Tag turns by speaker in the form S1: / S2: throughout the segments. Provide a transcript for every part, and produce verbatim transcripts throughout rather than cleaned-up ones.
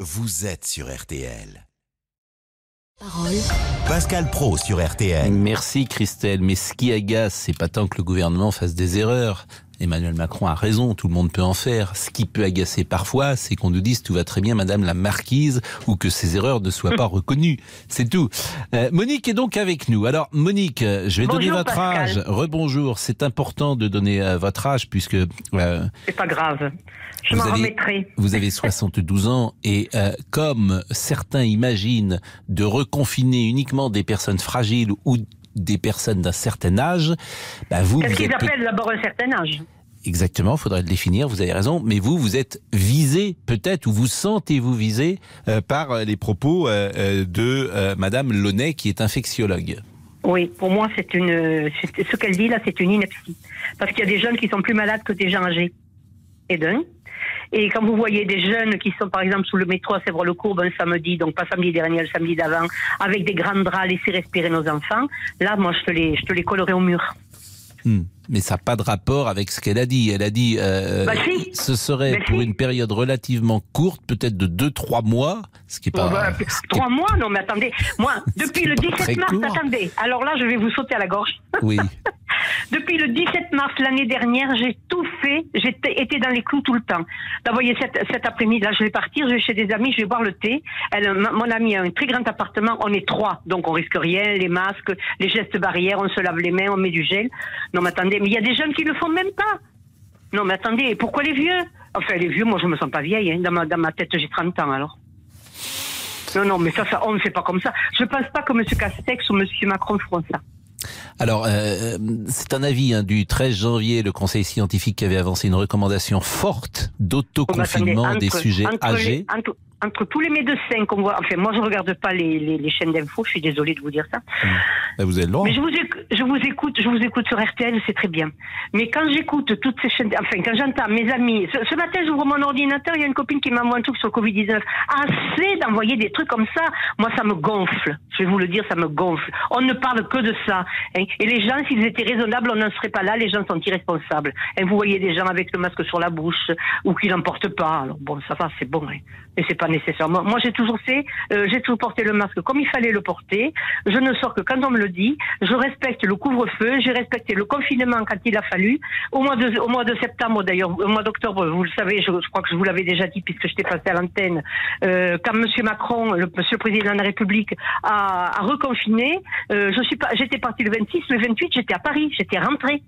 S1: vous êtes sur R T L.
S2: Parole.
S1: Pascal Praud sur R T L.
S3: Merci Christelle, mais ce qui agace, c'est pas tant que le gouvernement fasse des erreurs. Emmanuel Macron a raison, tout le monde peut en faire. Ce qui peut agacer parfois, c'est qu'on nous dise tout va très bien madame la marquise, ou que ces erreurs ne soient pas reconnues. C'est tout. Euh, Monique est donc avec nous. Alors Monique, je vais
S4: Bonjour,
S3: donner votre
S4: Pascal.
S3: âge. Rebonjour, c'est important de donner euh, votre âge puisque... Euh,
S4: C'est pas grave. Je
S3: Vous
S4: m'en
S3: avez-
S4: remettrai.
S3: Vous avez soixante-douze ans et euh, comme certains imaginent de reconfiner uniquement des personnes fragiles ou des personnes d'un certain âge, bah vous,
S4: Qu'est-ce
S3: vous
S4: qu'ils
S3: êtes peut-
S4: appellent d'abord un certain âge?
S3: exactement, faudrait le définir, vous avez raison, mais vous, vous êtes visé peut-être ou vous sentez-vous visé euh, par euh, les propos euh, euh, de euh, Madame Launay qui est infectiologue.
S4: Oui, pour moi, c'est une, c'est- ce qu'elle dit là, c'est une ineptie. Parce qu'il y a des jeunes qui sont plus malades que des gens âgés. Et d'un. Et quand vous voyez des jeunes qui sont par exemple sous le métro à Sèvres-le-Courbe un samedi, donc pas samedi dernier, le samedi d'avant, avec des grands draps, laisser respirer nos enfants, là, moi, je te les, je te les collerai au mur.
S3: Hmm. Mais ça n'a pas de rapport avec ce qu'elle a dit. Elle a dit euh,
S4: Bah si.
S3: ce serait
S4: Bah
S3: pour
S4: si.
S3: une période relativement courte, peut-être de deux trois mois, ce qui est pas...
S4: Bon, bah,
S3: ce qui est-
S4: trois mois, non mais attendez, moi, depuis
S3: C'est
S4: le
S3: pas très
S4: dix-sept mars,
S3: court.
S4: attendez, alors là, je vais vous sauter à la gorge.
S3: Oui.
S4: Depuis le dix-sept mars l'année dernière, j'ai tout fait, j'ai t- été dans les clous tout le temps. Là, vous voyez, cet, cet après-midi, là, je vais partir, je vais chez des amis, je vais boire le thé. Elle, ma- mon ami a un très grand appartement, on est trois, donc on risque rien, les masques, les gestes barrières, on se lave les mains, on met du gel. Non mais attendez, mais il y a des jeunes qui ne le font même pas. Non mais attendez, pourquoi les vieux? Enfin, les vieux, moi je me sens pas vieille, hein. dans, ma, dans ma tête j'ai trente ans alors. Non, non, mais ça, ça on ne fait pas comme ça. Je pense pas que M. Castex ou M. Macron feront ça.
S3: Alors, euh, c'est un avis hein, du treize janvier, le Conseil scientifique qui avait avancé une recommandation forte d'autoconfinement
S4: Oh, mais attendez,
S3: des sujets
S4: entre
S3: âgés.
S4: Les, entre, entre tous les médecins qu'on voit, enfin moi je regarde pas les, les, les chaînes d'infos, je suis désolée de vous dire ça.
S3: Bah, vous avez le droit.
S4: Mais je vous, éc- je vous écoute, je vous écoute sur R T L, c'est très bien. Mais quand j'écoute toutes ces chaînes, enfin quand j'entends mes amis, ce, ce matin j'ouvre mon ordinateur, il y a une copine qui m'envoie un truc sur le covid dix-neuf. Assez d'envoyer des trucs comme ça, moi ça me gonfle. Je vais vous le dire, ça me gonfle. On ne parle que de ça. Hein. Et les gens, s'ils étaient raisonnables, on n'en serait pas là. Les gens sont irresponsables. Hein. Vous voyez des gens avec le masque sur la bouche ou qui n'en portent pas. Alors bon, ça va, c'est bon. Hein. Mais c'est pas nécessaire. Moi, moi, j'ai toujours fait, euh, j'ai toujours porté le masque comme il fallait le porter. Je ne sors que quand on me le dit. Je respecte le couvre-feu. J'ai respecté le confinement quand il a fallu. Au mois de, au mois de septembre, d'ailleurs, au mois d'octobre, vous le savez, je, je crois que je vous l'avais déjà dit puisque j'étais passé à l'antenne. Euh, quand Monsieur Macron, le Monsieur le Président de la République, a, a reconfiné, euh, je suis pas, j'étais parti le vingt-six, le vingt-huit, j'étais à Paris, j'étais rentrée.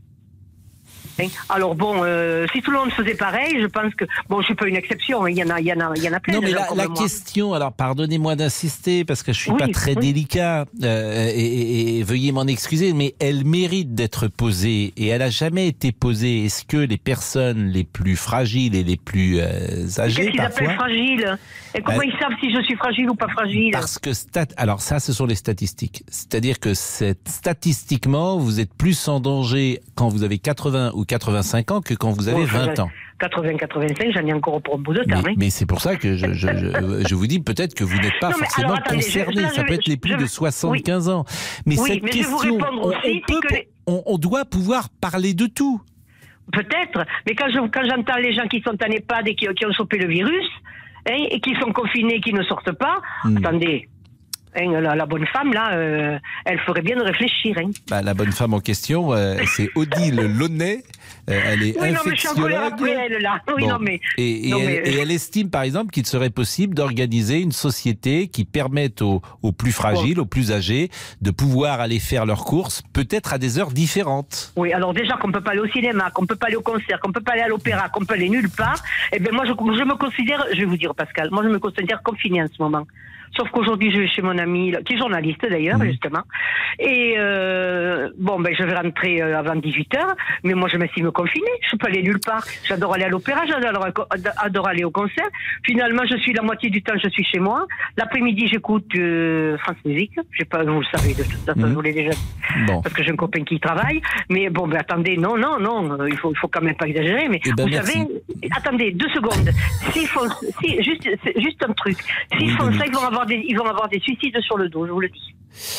S4: Hein. Alors bon, euh, si tout le monde faisait pareil, je pense que bon, je suis pas une exception. hein. Il y en a, il y en a, il y en a plein.
S3: Non,
S4: de
S3: mais
S4: gens
S3: la,
S4: comme
S3: la
S4: moi.
S3: question, alors pardonnez-moi d'insister parce que je suis
S4: Oui,
S3: pas très
S4: oui.
S3: délicat euh, et, et- et veuillez m'en excuser, mais elle mérite d'être posée et elle a jamais été posée. Est-ce que les personnes les plus fragiles et les plus euh, âgées
S4: Qu'est-ce qu'ils
S3: parfois,
S4: appellent fragile? Et comment
S3: Bah,
S4: ils savent si je suis fragile ou pas fragile?
S3: parce que stat, alors ça, ce sont les statistiques. C'est-à-dire que c'est, statistiquement, vous êtes plus en danger quand vous avez quatre-vingts ou quatre-vingt-cinq ans que quand vous avez
S4: Bon,
S3: vingt ans.
S4: quatre-vingts quatre-vingt-cinq, j'en ai encore pour un bout de temps.
S3: Mais,
S4: hein.
S3: mais c'est pour ça que je, je, je, je vous dis peut-être que vous n'êtes pas
S4: Non, mais
S3: forcément
S4: alors, attendez, je-
S3: concerné.
S4: là,
S3: Ça
S4: je
S3: peut
S4: vais-
S3: être les plus
S4: je-
S3: de soixante-quinze ans. Mais
S4: Oui,
S3: cette
S4: mais je vais vous
S3: question,
S4: répondre
S3: on,
S4: aussi,
S3: on
S4: c'est
S3: peut,
S4: que les-
S3: on, on doit pouvoir parler de tout.
S4: Peut-être, mais quand je quand j'entends les gens qui sont en EHPAD et qui, qui ont chopé le virus, hein, et qui sont confinés, qui ne sortent pas,
S3: Hmm.
S4: attendez, hein, la, la bonne femme là, euh, elle ferait bien de réfléchir. Hein.
S3: Bah, la bonne femme en question, euh, c'est Odile Launay. Euh, elle est
S4: Oui, non, mais je suis en colère
S3: infectiologue.
S4: après elle là. Oui,
S3: Bon.
S4: non, mais.
S3: Et, et
S4: non,
S3: elle,
S4: mais-
S3: et elle estime, par exemple, qu'il serait possible d'organiser une société qui permette aux, aux plus fragiles, aux plus âgés, de pouvoir aller faire leurs courses, peut-être à des heures différentes.
S4: Oui, alors déjà qu'on peut pas aller au cinéma, qu'on peut pas aller au concert, qu'on peut pas aller à l'opéra, qu'on peut aller nulle part, eh ben moi je, je me considère, je vais vous dire Pascal, moi je me considère confinée en ce moment. Sauf qu'aujourd'hui je vais chez mon ami, là, qui est journaliste d'ailleurs,
S3: Mmh.
S4: justement, et euh, bon ben je vais rentrer euh, avant dix-huit heures, mais moi je m'estime confinée, je peux aller nulle part. J'adore aller à l'opéra, j'adore adore aller au concert. Finalement je suis la moitié du temps je suis chez moi. L'après-midi j'écoute euh, France Musique, j'ai pas, vous le savez de toute façon,
S3: Mmh.
S4: je vous l'ai déjà dit.
S3: Bon.
S4: Parce que j'ai un copain qui y travaille, mais bon, ben attendez, non, non, non, euh, il faut, il faut quand même pas exagérer, mais
S3: Eh ben,
S4: vous
S3: merci.
S4: savez, attendez, deux secondes, s'ils font, si, juste, c'est juste un truc, s'ils
S3: Oui,
S4: font
S3: Dominique.
S4: ça, ils vont avoir des, ils vont avoir des suicides sur le dos, je vous le dis.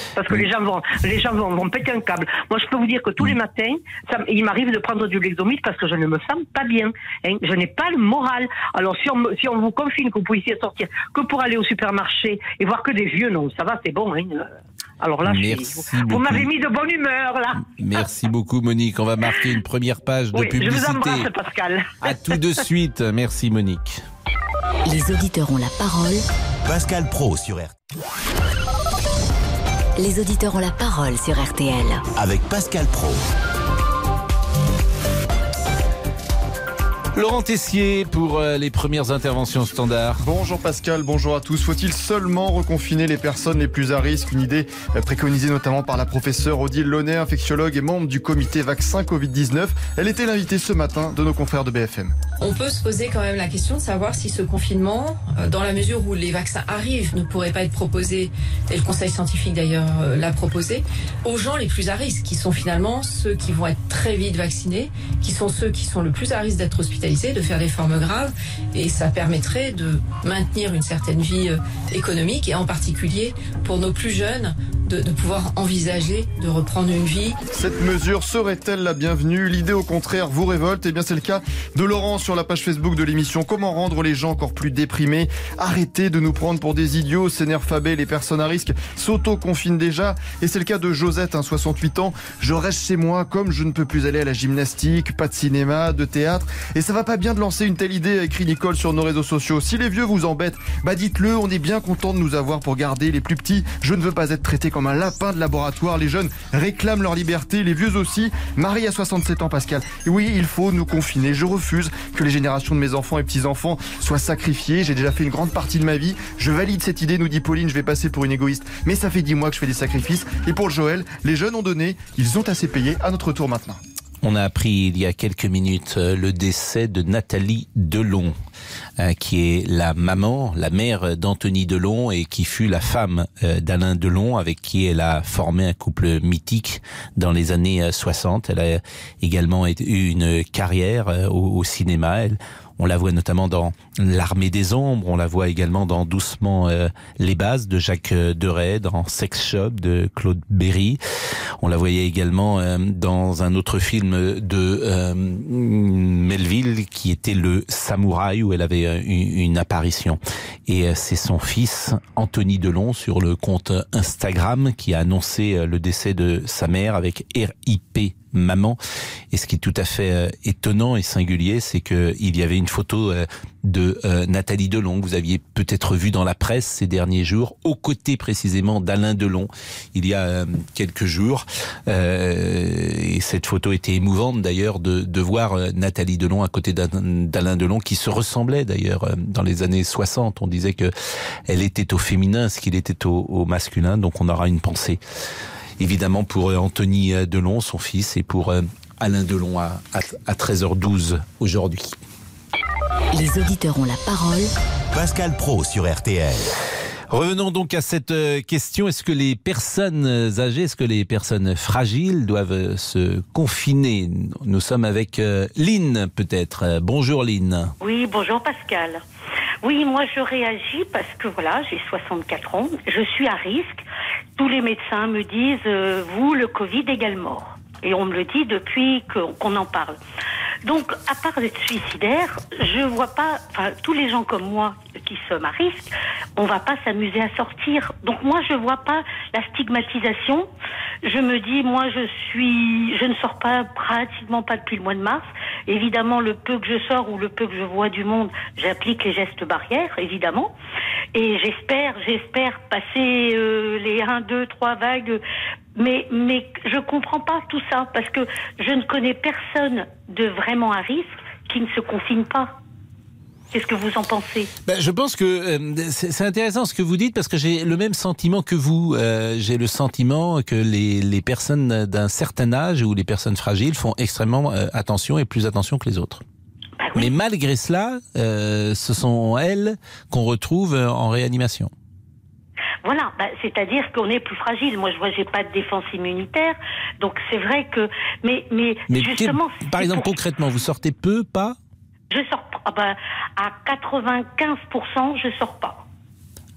S4: Parce que
S3: oui.
S4: les gens vont, les gens vont, vont péter un câble. Moi, je peux vous dire que tous les matins, ça, il m'arrive de prendre du Lexomil parce que je ne me sens pas bien. Hein. Je n'ai pas le moral. Alors, si on, si on vous confine que vous pouvez sortir que pour aller au supermarché et voir que des vieux, non, ça va, c'est bon. Hein. Alors là, je suis, vous, vous m'avez mis de bonne humeur, là.
S3: Merci beaucoup, Monique. On va marquer une première page de
S4: oui,
S3: publicité.
S4: Je vous embrasse, Pascal.
S3: À tout de suite. Merci, Monique.
S2: Les auditeurs ont la parole.
S1: Pascal Praud sur R T L.
S2: Les auditeurs ont la parole sur R T L.
S1: Avec Pascal Praud.
S3: Laurent Tessier pour les premières interventions standards.
S5: Bonjour Pascal, bonjour à tous. Faut-il seulement reconfiner les personnes les plus à risque? Une idée préconisée notamment par la professeure Odile Launay, infectiologue et membre du comité vaccin covid dix-neuf. Elle était l'invitée ce matin de nos confrères de B F M.
S6: On peut se poser quand même la question de savoir si ce confinement, dans la mesure où les vaccins arrivent, ne pourrait pas être proposé, et le Conseil scientifique d'ailleurs l'a proposé, aux gens les plus à risque, qui sont finalement ceux qui vont être très vite vaccinés, qui sont ceux qui sont le plus à risque d'être hospitalisés, de faire des formes graves, et ça permettrait de maintenir une certaine vie économique, et en particulier pour nos plus jeunes, de, de pouvoir envisager de reprendre une vie.
S5: Cette mesure serait-elle la bienvenue? L'idée au contraire vous révolte? Eh bien c'est le cas de Laurent sur la page Facebook de l'émission. Comment rendre les gens encore plus déprimés? Arrêtez de nous prendre pour des idiots, s'énerve Fabé, les personnes à risque s'auto-confinent déjà. Et c'est le cas de Josette, hein, soixante-huit ans. Je reste chez moi comme je ne peux plus aller à la gymnastique, pas de cinéma, de théâtre. Et ça va pas bien de lancer une telle idée, a écrit Nicole sur nos réseaux sociaux. Si les vieux vous embêtent, bah dites-le, on est bien content de nous avoir pour garder les plus petits. Je ne veux pas être traité comme un lapin de laboratoire. Les jeunes réclament leur liberté, les vieux aussi. Marie a soixante-sept ans, Pascal. Et oui, il faut nous confiner. Je refuse que les générations de mes enfants et petits-enfants soient sacrifiées. J'ai déjà fait une grande partie de ma vie. Je valide cette idée, nous dit Pauline. Je vais passer pour une égoïste. Mais ça fait dix mois que je fais des sacrifices. Et pour Joël, les jeunes ont donné. Ils ont assez payé. À notre tour maintenant.
S3: On a appris il y a quelques minutes le décès de Nathalie Delon, qui est la maman, la mère d'Anthony Delon et qui fut la femme d'Alain Delon, avec qui elle a formé un couple mythique dans les années soixante. Elle a également eu une carrière au, au cinéma. Elle, on la voit notamment dans L'Armée des Ombres, on la voit également dans Doucement euh, les bases de Jacques Deray, dans Sex Shop de Claude Berry. On la voyait également euh, dans un autre film de euh, Melville qui était Le Samouraï, où elle avait euh, une, une apparition. Et euh, c'est son fils Anthony Delon sur le compte Instagram qui a annoncé euh, le décès de sa mère avec R I P maman. Et ce qui est tout à fait euh, étonnant et singulier, c'est que il y avait une photo euh, de euh, Nathalie Delon que vous aviez peut-être vue dans la presse ces derniers jours, aux côtés précisément d'Alain Delon, il y a euh, quelques jours. Euh, et cette photo était émouvante d'ailleurs de, de voir euh, Nathalie Delon à côté d'Alain Delon, qui se ressemblait d'ailleurs euh, dans les années soixante. On disait que elle était au féminin, ce qu'il était au, au masculin. Donc on aura une pensée évidemment pour Anthony Delon, son fils, et pour Alain Delon à, à, à treize heures douze aujourd'hui.
S2: Les auditeurs ont la parole.
S1: Pascal Praud sur R T L.
S3: Revenons donc à cette question. Est-ce que les personnes âgées, est-ce que les personnes fragiles doivent se confiner? Nous sommes avec Lynn, peut-être. Bonjour Lynn.
S7: Oui, bonjour Pascal. Oui, moi je réagis parce que voilà, j'ai soixante-quatre ans, je suis à risque. Tous les médecins me disent, euh, vous, le Covid égale mort. Et on me le dit depuis que, qu'on en parle. Donc, à part d'être suicidaire, je vois pas, enfin, tous les gens comme moi qui sommes à risque, on va pas s'amuser à sortir. Donc moi, je vois pas la stigmatisation. Je me dis, moi, je suis, je ne sors pas, pratiquement pas depuis le mois de mars. Évidemment, le peu que je sors ou le peu que je vois du monde, j'applique les gestes barrières, évidemment. Et j'espère, j'espère passer euh, les un, deux, trois vagues. Mais, mais je comprends pas tout ça parce que je ne connais personne de vraiment à risque qui ne se confine pas. Qu'est-ce que vous en pensez?
S3: Ben, je pense que euh, c'est, c'est intéressant ce que vous dites parce que j'ai le même sentiment que vous. Euh, j'ai le sentiment que les, les personnes d'un certain âge ou les personnes fragiles font extrêmement euh, attention et plus attention que les autres.
S7: Bah oui.
S3: Mais malgré cela, euh, ce sont elles qu'on retrouve en réanimation.
S7: Voilà, bah, c'est-à-dire qu'on est plus fragile. Moi, je vois, j'ai pas de défense immunitaire, donc c'est vrai que. Mais, mais,
S3: mais
S7: justement.
S3: Par exemple,
S7: pour...
S3: concrètement, vous sortez peu, pas?
S7: Je sors ah bah, à quatre-vingt-quinze pour cent, je sors pas.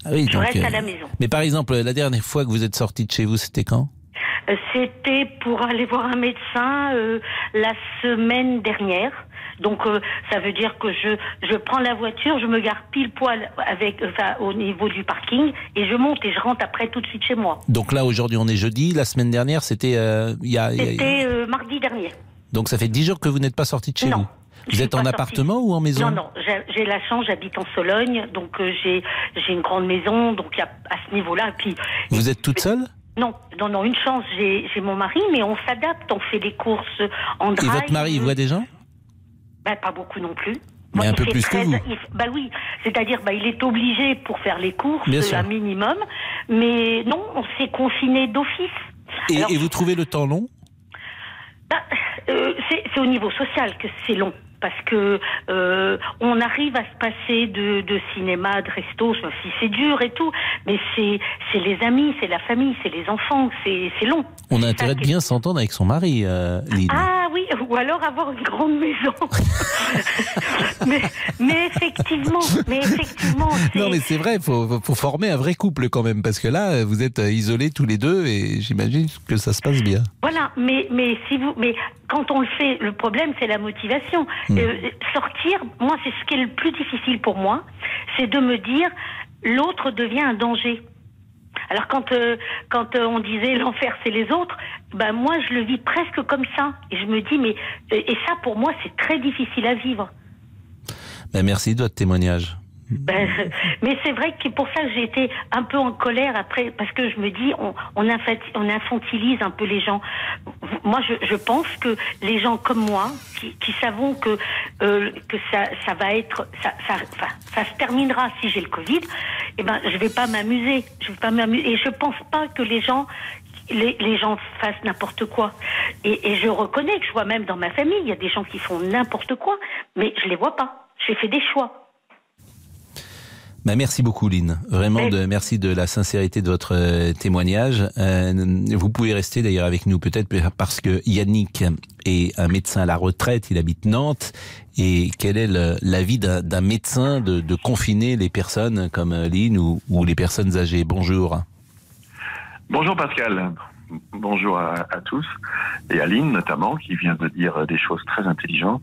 S3: Ah oui,
S7: je
S3: donc,
S7: reste
S3: euh,
S7: à la maison.
S3: Mais par exemple, la dernière fois que vous êtes sorti de chez vous, c'était quand ?
S7: Euh, C'était pour aller voir un médecin euh, la semaine dernière. Donc euh, ça veut dire que je je prends la voiture, je me gare pile poil avec enfin au niveau du parking et je monte et je rentre après tout de suite chez moi.
S3: Donc là, aujourd'hui, on est jeudi. La semaine dernière, c'était euh, il y a.
S7: C'était euh, mardi dernier.
S3: Donc ça fait dix jours que vous n'êtes pas sorti de chez
S7: Non.
S3: vous.
S7: Je
S3: Vous
S7: suis
S3: êtes en
S7: pas
S3: appartement
S7: sortie.
S3: ou en maison ?
S7: Non, non, j'ai, j'ai la chance, j'habite en Sologne, donc euh, j'ai j'ai une grande maison, donc il y a à ce niveau-là. Et puis
S3: Vous êtes toute seule ?
S7: non, non, non, une chance, j'ai j'ai mon mari, mais on s'adapte, on fait des courses en drive.
S3: Et votre mari, il voit des gens ?
S7: Ben, pas beaucoup non plus.
S3: Mais
S7: Moi,
S3: un
S7: il
S3: peu
S7: fait
S3: plus que
S7: treize
S3: vous.
S7: il- Bah oui, c'est-à-dire, bah, il est obligé pour faire les courses,
S3: Bien sûr.
S7: un minimum, mais non, on s'est confiné d'office.
S3: Et,
S7: Alors,
S3: et vous trouvez le temps long ?
S7: bah, euh, c'est, c'est au niveau social que c'est long. Parce que euh, on arrive à se passer de, de cinéma, de resto, même si c'est dur et tout, mais c'est c'est les amis, c'est la famille, c'est les enfants, c'est c'est long.
S3: On a
S7: C'est
S3: intérêt
S7: ça
S3: de
S7: qui est-
S3: bien s'entendre avec son mari, euh, Lynn.
S7: Ah oui, ou alors avoir une grande maison. mais, mais effectivement, mais effectivement, c'est...
S3: Non mais c'est vrai, faut, faut, faut former un vrai couple quand même, parce que là, vous êtes isolés tous les deux et j'imagine que ça se passe bien.
S7: Voilà, mais mais si vous, mais quand on le fait, le problème c'est la motivation.
S3: Mmh.
S7: Euh, sortir, moi c'est ce qui est le plus difficile pour moi, c'est de me dire l'autre devient un danger. Alors quand euh, quand euh, on disait l'enfer c'est les autres, ben moi je le vis presque comme ça et je me dis mais euh, et ça pour moi c'est très difficile à vivre.
S3: Ben, merci de votre témoignage.
S7: Ben, mais c'est vrai que c'est pour ça que j'ai été un peu en colère après, parce que je me dis, on, on, infati- on infantilise un peu les gens. Moi, je, je pense que les gens comme moi, qui, qui savons que euh, que ça, ça va être, ça, ça, ça, ça se terminera si j'ai le Covid, eh ben, je vais pas m'amuser, je vais pas m'amuser, et je pense pas que les gens Les, les gens fassent n'importe quoi. Et, et je reconnais que je vois même dans ma famille, il y a des gens qui font n'importe quoi, mais je les vois pas. J'ai fait des choix.
S3: Ben, merci beaucoup Lynn, vraiment
S7: Mais...
S3: de, merci de la sincérité de votre euh, témoignage. Euh, vous pouvez rester d'ailleurs avec nous peut-être parce que Yannick est un médecin à la retraite, il habite Nantes. Et quel est le, l'avis d'un, d'un médecin de, de confiner les personnes comme Lynn ou, ou les personnes âgées ? Bonjour.
S8: Bonjour Pascal, bonjour à, à tous, et à Lynn notamment, qui vient de dire des choses très intelligentes.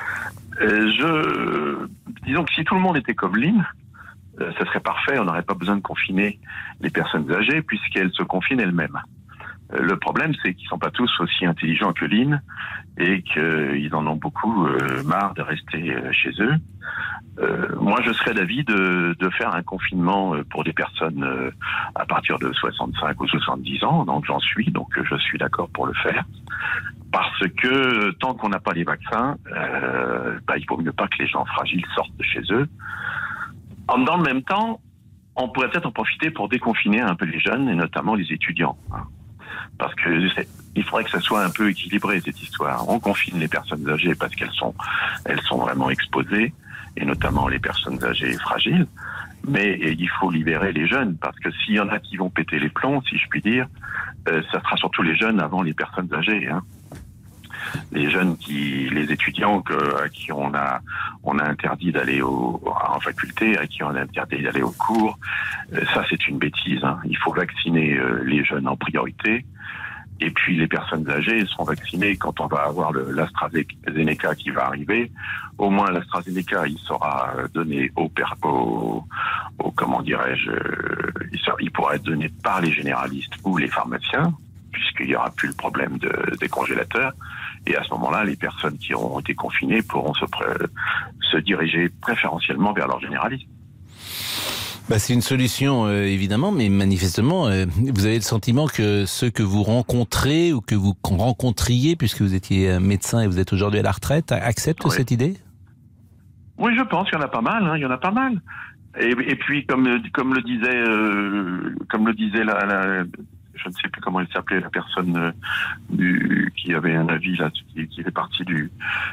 S8: Euh, je, disons que si tout le monde était comme Lynn, euh, ça serait parfait, on n'aurait pas besoin de confiner les personnes âgées, puisqu'elles se confinent elles-mêmes. Euh, le problème, c'est qu'ils ne sont pas tous aussi intelligents que Lynn, et qu'ils en ont beaucoup euh, marre de rester euh, chez eux. Euh, moi, je serais d'avis de, de faire un confinement pour des personnes euh, à partir de soixante-cinq ou soixante-dix ans, donc j'en suis, donc je suis d'accord pour le faire. Parce que tant qu'on n'a pas les vaccins, euh, bah, il vaut mieux pas que les gens fragiles sortent de chez eux. En, dans le même temps, on pourrait peut-être en profiter pour déconfiner un peu les jeunes, et notamment les étudiants. Hein. Parce que c'est, il faudrait que ça soit un peu équilibré, cette histoire. On confine les personnes âgées parce qu'elles sont, elles sont vraiment exposées, et notamment les personnes âgées et fragiles. Mais il faut libérer les jeunes, parce que s'il y en a qui vont péter les plombs, si je puis dire, euh, ça sera surtout les jeunes avant les personnes âgées. Hein. Les jeunes qui, les étudiants que, à qui on a, on a interdit d'aller au, en faculté, à qui on a interdit d'aller au cours, euh, ça c'est une bêtise. Hein. Il faut vacciner euh, les jeunes en priorité. Et puis les personnes âgées seront vaccinées quand on va avoir le, l'AstraZeneca qui va arriver. Au moins l'AstraZeneca, il sera donné au, au, au comment dirais-je, il, sera, il pourra être donné par les généralistes ou les pharmaciens, puisqu'il n'y aura plus le problème de, des congélateurs. Et à ce moment-là, les personnes qui auront été confinées pourront se, pré, se diriger préférentiellement vers leur généraliste.
S3: Bah, c'est une solution, euh, évidemment, mais manifestement, euh, vous avez le sentiment que ceux que vous rencontrez ou que vous rencontriez, puisque vous étiez médecin et vous êtes aujourd'hui à la retraite, acceptent oui. cette idée ?
S8: Oui, je pense qu'il y en a pas mal, hein, il y en a pas mal. Et, et puis, comme, comme le disait, euh, comme le disait la, la, je ne sais plus comment elle s'appelait, la personne euh, du, qui avait un avis là, qui, qui fait partie du,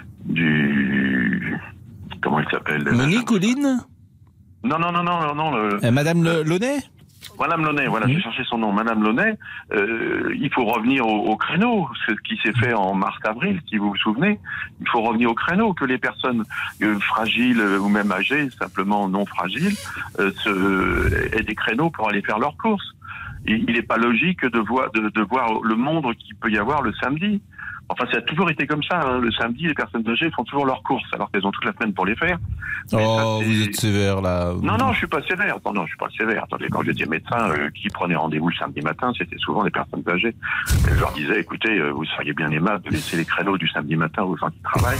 S8: du, comment elle s'appelle ?
S3: Monique ou Lynn ?
S8: Non, non, non, non, non. Le...
S3: Euh, Madame Le, Launay ?
S8: Madame Launay, voilà, j'ai cherché son nom. Madame Launay, euh, il faut revenir au, au créneau, ce qui s'est fait en mars-avril, si vous vous souvenez. Il faut revenir au créneau, que les personnes euh, fragiles euh, ou même âgées, simplement non fragiles, euh, se, aient des créneaux pour aller faire leurs courses. Et il n'est pas logique de voir, de, de voir le monde qu'il peut y avoir le samedi. Enfin, ça a toujours été comme ça. Hein. Le samedi, les personnes âgées font toujours leurs courses, alors qu'elles ont toute la semaine pour les faire. Mais
S3: oh,
S8: ça,
S3: vous êtes sévère, là.
S8: Non, non, je suis pas sévère. Non, non, je suis pas sévère. Attendez, quand j'étais médecin, euh, qui prenait rendez-vous le samedi matin, c'était souvent des personnes âgées. Et je leur disais, écoutez, euh, vous seriez bien aimable de laisser les créneaux du samedi matin aux gens qui travaillent.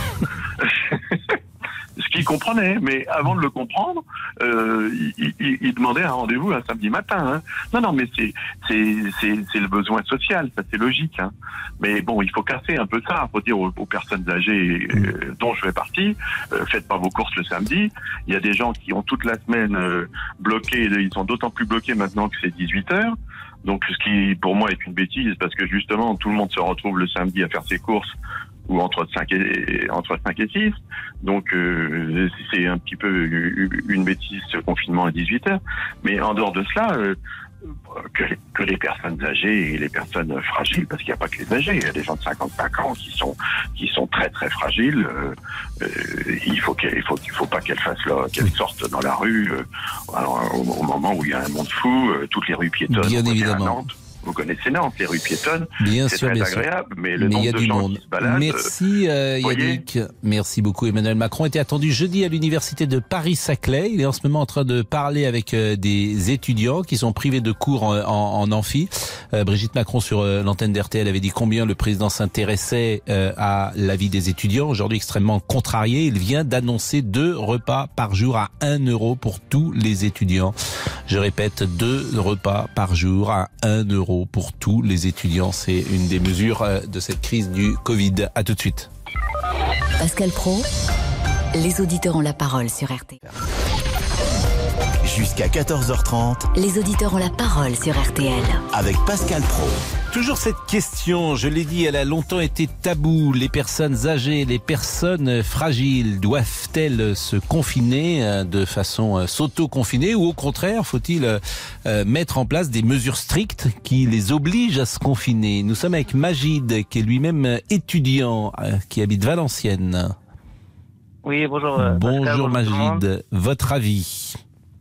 S8: Ce qu'ils comprenaient, mais avant de le comprendre, euh, ils, ils, ils demandaient un rendez-vous un samedi matin. Hein. Non, non, mais c'est c'est c'est c'est le besoin social, ça c'est logique. Hein. Mais bon, il faut casser un peu ça. Il faut dire aux, aux personnes âgées euh, dont je fais partie, euh, faites pas vos courses le samedi. Il y a des gens qui ont toute la semaine euh, bloqué. Ils sont d'autant plus bloqués maintenant que c'est dix-huit heures. Donc, ce qui pour moi est une bêtise, parce que justement, tout le monde se retrouve le samedi à faire ses courses, ou entre cinq et entre cinq et six. Donc euh, c'est un petit peu une bêtise, ce confinement à dix-huit heures. Mais en dehors de cela, euh, que, que les personnes âgées et les personnes fragiles, parce qu'il n'y a pas que les âgés, il y a des gens de cinquante-cinq ans qui sont qui sont très très fragiles. Euh, euh, il faut qu'il faut qu'il faut pas qu'elles fassent là, qu'elles sortent dans la rue euh, alors, au, au moment où il y a un monde fou, euh, toutes les rues piétonnes.
S3: Bien évidemment.
S8: Nantes. Vous connaissez Nantes, les rues piétonnes.
S3: Bien
S8: c'est
S3: sûr,
S8: très
S3: bien
S8: agréable,
S3: sûr.
S8: mais le
S3: mais
S8: nombre
S3: il y a
S8: de
S3: du
S8: gens
S3: monde.
S8: qui se baladent.
S3: Merci euh, Yannick. Merci beaucoup. Emmanuel Macron était attendu jeudi à l'université de Paris-Saclay. Il est en ce moment en train de parler avec euh, des étudiants qui sont privés de cours en, en, en amphi. Euh, Brigitte Macron sur euh, l'antenne d'R T L avait dit combien le président s'intéressait euh, à la vie des étudiants. Aujourd'hui extrêmement contrarié, il vient d'annoncer deux repas par jour à un euro pour tous les étudiants. Je répète, deux repas par jour à un euro pour tous les étudiants. C'est une des mesures de cette crise du Covid. À tout de suite.
S2: Pascal Praud, les auditeurs ont la parole sur R T L.
S1: Jusqu'à quatorze heures trente.
S2: Les auditeurs ont la parole sur R T L.
S1: Avec Pascal Praud.
S3: Toujours cette question, je l'ai dit, elle a longtemps été taboue. Les personnes âgées, les personnes fragiles, doivent-elles se confiner de façon s'auto-confiner ou au contraire, faut-il mettre en place des mesures strictes qui les obligent à se confiner? Nous sommes avec Magid, qui est lui-même étudiant, qui habite Valenciennes.
S9: Oui, bonjour. Euh,
S3: bonjour
S9: Pascal,
S3: Magid, votre avis?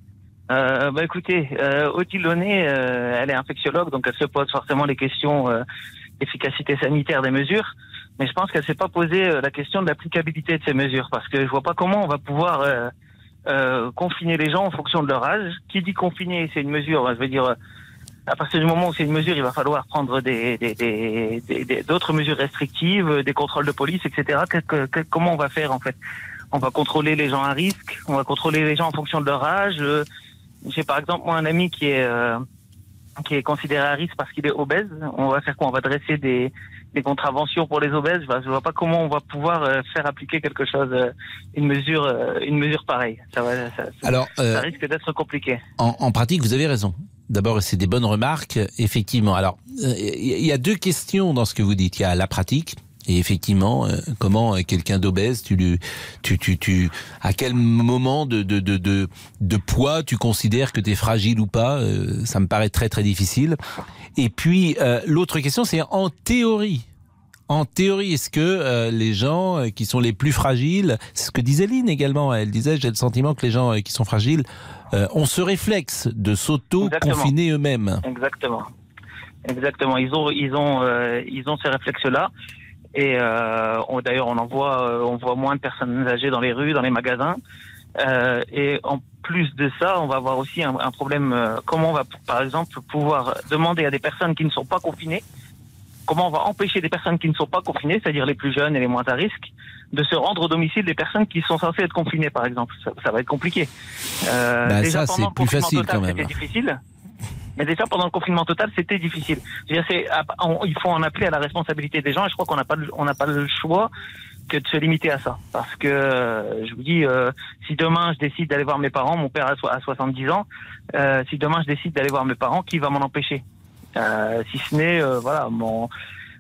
S9: Euh, bah écoutez, euh, Odile Launay, euh, elle est infectiologue, donc elle se pose forcément les questions euh, d'efficacité sanitaire des mesures, mais je pense qu'elle s'est pas posé euh, la question de l'applicabilité de ces mesures, parce que je vois pas comment on va pouvoir euh, euh, confiner les gens en fonction de leur âge. Qui dit confiner, c'est une mesure, je veux dire, à partir du moment où c'est une mesure, il va falloir prendre des, des, des, des, des d'autres mesures restrictives, des contrôles de police, et cetera. Que, que, que, comment on va faire en fait? On va contrôler les gens à risque, on va contrôler les gens en fonction de leur âge. Euh, J'ai par exemple moi un ami qui est euh, qui est considéré à risque parce qu'il est obèse. On va faire quoi? On va dresser des, des contraventions pour les obèses. Je vois, je vois pas comment on va pouvoir euh, faire appliquer quelque chose, euh, une mesure, euh, une mesure pareille. Ça va, ça, ça,
S3: Alors, euh,
S9: ça risque d'être compliqué.
S3: En, en pratique, vous avez raison. D'abord, c'est des bonnes remarques, effectivement. Alors, il euh, y a deux questions dans ce que vous dites. Il y a la pratique. Et effectivement, euh, comment euh, quelqu'un d'obèse, tu lui, tu, tu, tu, à quel moment de, de, de, de, de poids tu considères que t'es fragile ou pas, euh, ça me paraît très très difficile. Et puis euh, l'autre question, c'est en théorie. En théorie, est-ce que euh, les gens euh, qui sont les plus fragiles, c'est ce que disait Lynn également, elle disait, j'ai le sentiment que les gens euh, qui sont fragiles euh, ont ce réflexe de s'auto-confiner eux-mêmes.
S9: Exactement, exactement. Ils ont, ils ont, euh, ils ont ces réflexes-là. Et euh, on, d'ailleurs, on en voit, euh, on voit moins de personnes âgées dans les rues, dans les magasins. Euh, et en plus de ça, on va avoir aussi un, un problème. Euh, comment on va, par exemple, pouvoir demander à des personnes qui ne sont pas confinées, comment on va empêcher des personnes qui ne sont pas confinées, c'est-à-dire les plus jeunes et les moins à risque, de se rendre au domicile des personnes qui sont censées être confinées, par exemple. Ça, ça va être compliqué. Euh,
S3: bah
S9: déjà,
S3: ça,
S9: pendant
S3: c'est plus facile
S9: total,
S3: quand même.
S9: C'était difficile. Mais déjà, pendant le confinement total, c'était difficile. Je veux dire, c'est, on, il faut en appeler à la responsabilité des gens, et je crois qu'on n'a pas, on n'a pas le choix que de se limiter à ça. Parce que, euh, je vous dis, euh, si demain je décide d'aller voir mes parents, mon père a, so- a soixante-dix ans, euh, si demain je décide d'aller voir mes parents, qui va m'en empêcher? euh, Si ce n'est, euh, voilà, mon,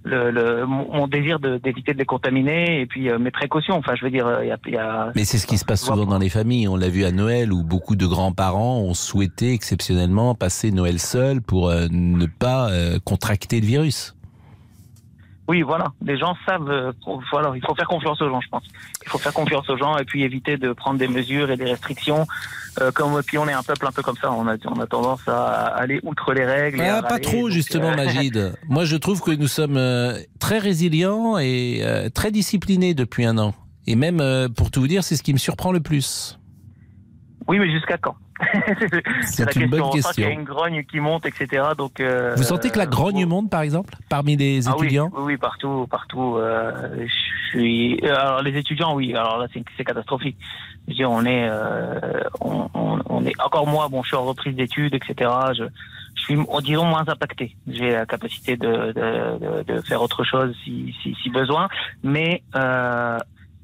S9: le, le mon, mon désir de, d'éviter de les contaminer et puis euh, mes précautions. Enfin, je veux dire, il y a, y a...
S3: Mais c'est ce qui se passe souvent dans les familles. On l'a vu à Noël où beaucoup de grands-parents ont souhaité exceptionnellement passer Noël seuls pour euh, ne pas euh, contracter le virus.
S9: Oui, voilà. Les gens savent. Euh, voilà, il faut faire confiance aux gens, je pense. Il faut faire confiance aux gens et puis éviter de prendre des mesures et des restrictions. Euh, comme puis on est un peuple un peu comme ça. On a, on a tendance à aller outre les règles.
S3: Ah,
S9: et à
S3: pas
S9: râler,
S3: trop,
S9: donc,
S3: justement,
S9: euh...
S3: Magid. Moi, je trouve que nous sommes euh, très résilients et euh, très disciplinés depuis un an. Et même, euh, pour tout vous dire, c'est ce qui me surprend le plus.
S9: Oui, mais jusqu'à quand?
S3: C'est,
S9: c'est
S3: une
S9: la question.
S3: bonne
S9: On sent
S3: question.
S9: qu'il y a une grogne qui monte, et cetera. Donc, euh,
S3: vous sentez que la grogne
S9: euh,
S3: monte, par exemple, parmi les
S9: ah
S3: étudiants?
S9: oui, oui, partout, partout. Euh, je suis. Alors les étudiants, oui. Alors là, c'est, c'est catastrophique. Je veux dire, on est, euh, on, on, on est. Encore moi, bon, je suis en reprise d'études, et cetera. Je, je suis, disons, moins impacté. J'ai la capacité de, de, de, de faire autre chose si, si, si besoin, mais. Euh,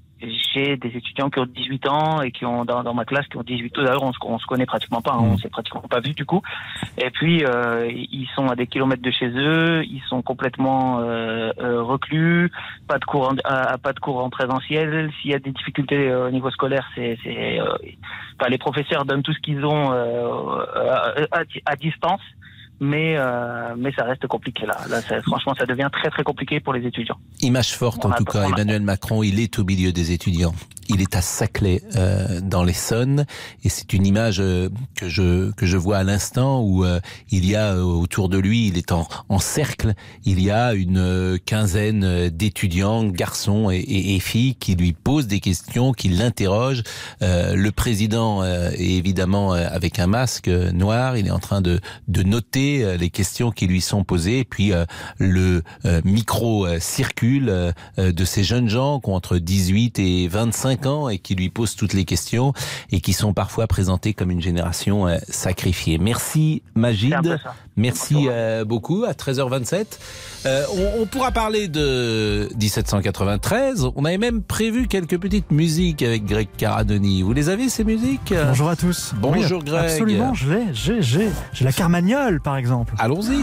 S9: J'ai des étudiants qui ont dix-huit ans et qui ont dans, dans ma classe qui ont dix-huit ans. D'ailleurs, on se, on se connaît pratiquement pas, hein, on s'est pratiquement pas vu du coup. Et puis euh, ils sont à des kilomètres de chez eux, ils sont complètement euh, euh, reclus, pas de cours, en, euh, pas de cours en présentiel. S'il y a des difficultés euh, au niveau scolaire, c'est, c'est euh, enfin, les professeurs donnent tout ce qu'ils ont euh, à, à, à distance. Mais euh, mais ça reste compliqué là. Là, ça, franchement, ça devient très très compliqué pour les étudiants.
S3: Image forte en tout cas. Emmanuel Macron, il est au milieu des étudiants. Il est à Saclay, euh, dans l'Essonne, et c'est une image euh, que je que je vois à l'instant où euh, il y a euh, autour de lui, il est en, en cercle, il y a une euh, quinzaine d'étudiants, garçons et, et, et filles qui lui posent des questions, qui l'interrogent. Euh, le président euh, est évidemment euh, avec un masque noir, il est en train de de noter euh, les questions qui lui sont posées, et puis euh, le euh, micro euh, circule euh, de ces jeunes gens qui ont entre dix-huit et vingt-cinq ans et qui lui posent toutes les questions et qui sont parfois présentés comme une génération euh, sacrifiée. Merci Magid, merci euh, beaucoup. À treize heures vingt-sept, euh, on, on pourra parler de dix-sept cent quatre-vingt-treize. On avait même prévu quelques petites musiques avec Greg Caradoni. Vous les avez ces musiques?
S10: Bonjour à tous.
S3: Bonjour
S10: oui,
S3: Greg.
S10: Absolument, je l'ai, j'ai, j'ai, j'ai la Carmagnole par exemple.
S3: Allons-y.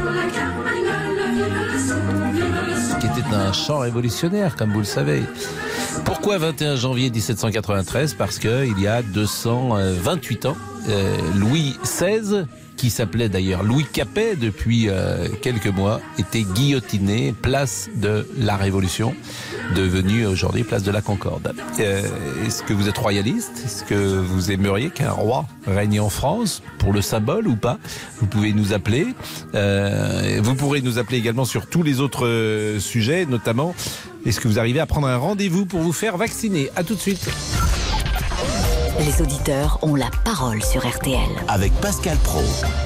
S3: Qui était un chant révolutionnaire, comme vous le savez. Pourquoi vingt et un janvier dix-sept cent quatre-vingt-treize? Parce que il y a deux cent vingt-huit ans, euh, Louis seize, qui s'appelait d'ailleurs Louis Capet depuis euh, quelques mois, était guillotiné place de la Révolution, devenue aujourd'hui place de la Concorde. Euh, est-ce que vous êtes royaliste? Est-ce que vous aimeriez qu'un roi règne en France, pour le symbole ou pas? Vous pouvez nous appeler. Euh, vous pourrez nous appeler également sur tous les autres euh, sujets, notamment est-ce que vous arrivez à prendre un rendez-vous pour vous faire vacciner? À tout de suite.
S2: Les auditeurs ont la parole sur R T L.
S1: Avec Pascal Praud.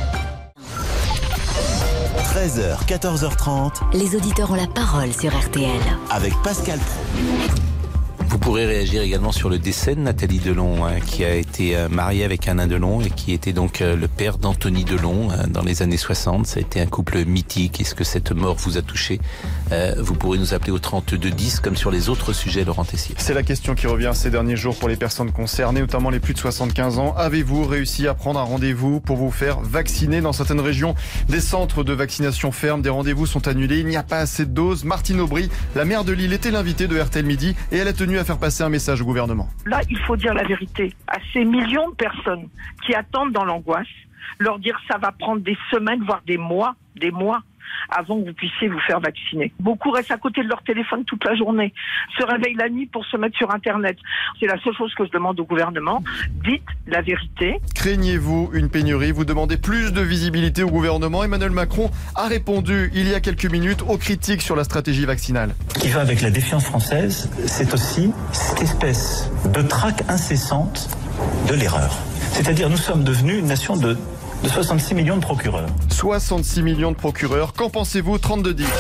S1: treize heures, quatorze heures trente.
S2: Les auditeurs ont la parole sur R T L.
S1: Avec Pascal Praud.
S3: Vous pourrez réagir également sur le décès de Nathalie Delon, hein, qui a été euh, mariée avec Alain Delon et qui était donc euh, le père d'Anthony Delon euh, dans les années soixante. Ça a été un couple mythique. Est-ce que cette mort vous a touché? euh, Vous pourrez nous appeler au trente-deux dix comme sur les autres sujets, Laurent Tessier.
S5: C'est la question qui revient ces derniers jours pour les personnes concernées, notamment les plus de soixante-quinze ans. Avez-vous réussi à prendre un rendez-vous pour vous faire vacciner? Dans certaines régions, des centres de vaccination ferment, des rendez-vous sont annulés, il n'y a pas assez de doses. Martine Aubry, la maire de Lille, était l'invitée de R T L Midi et elle a tenu à faire passer un message au gouvernement.
S11: Là, il faut dire la vérité à ces millions de personnes qui attendent dans l'angoisse, leur dire ça va prendre des semaines, voire des mois, des mois, avant que vous puissiez vous faire vacciner. Beaucoup restent à côté de leur téléphone toute la journée, se réveillent la nuit pour se mettre sur Internet. C'est la seule chose que je demande au gouvernement. Dites la vérité.
S5: Craignez-vous une pénurie? Vous demandez plus de visibilité au gouvernement. Emmanuel Macron a répondu il y a quelques minutes aux critiques sur la stratégie vaccinale.
S12: Ce qui va avec la défiance française, c'est aussi cette espèce de traque incessante de l'erreur. C'est-à-dire nous sommes devenus une nation de de soixante-six millions de procureurs.
S5: soixante-six millions de procureurs. Qu'en pensez-vous? trente-deux dix.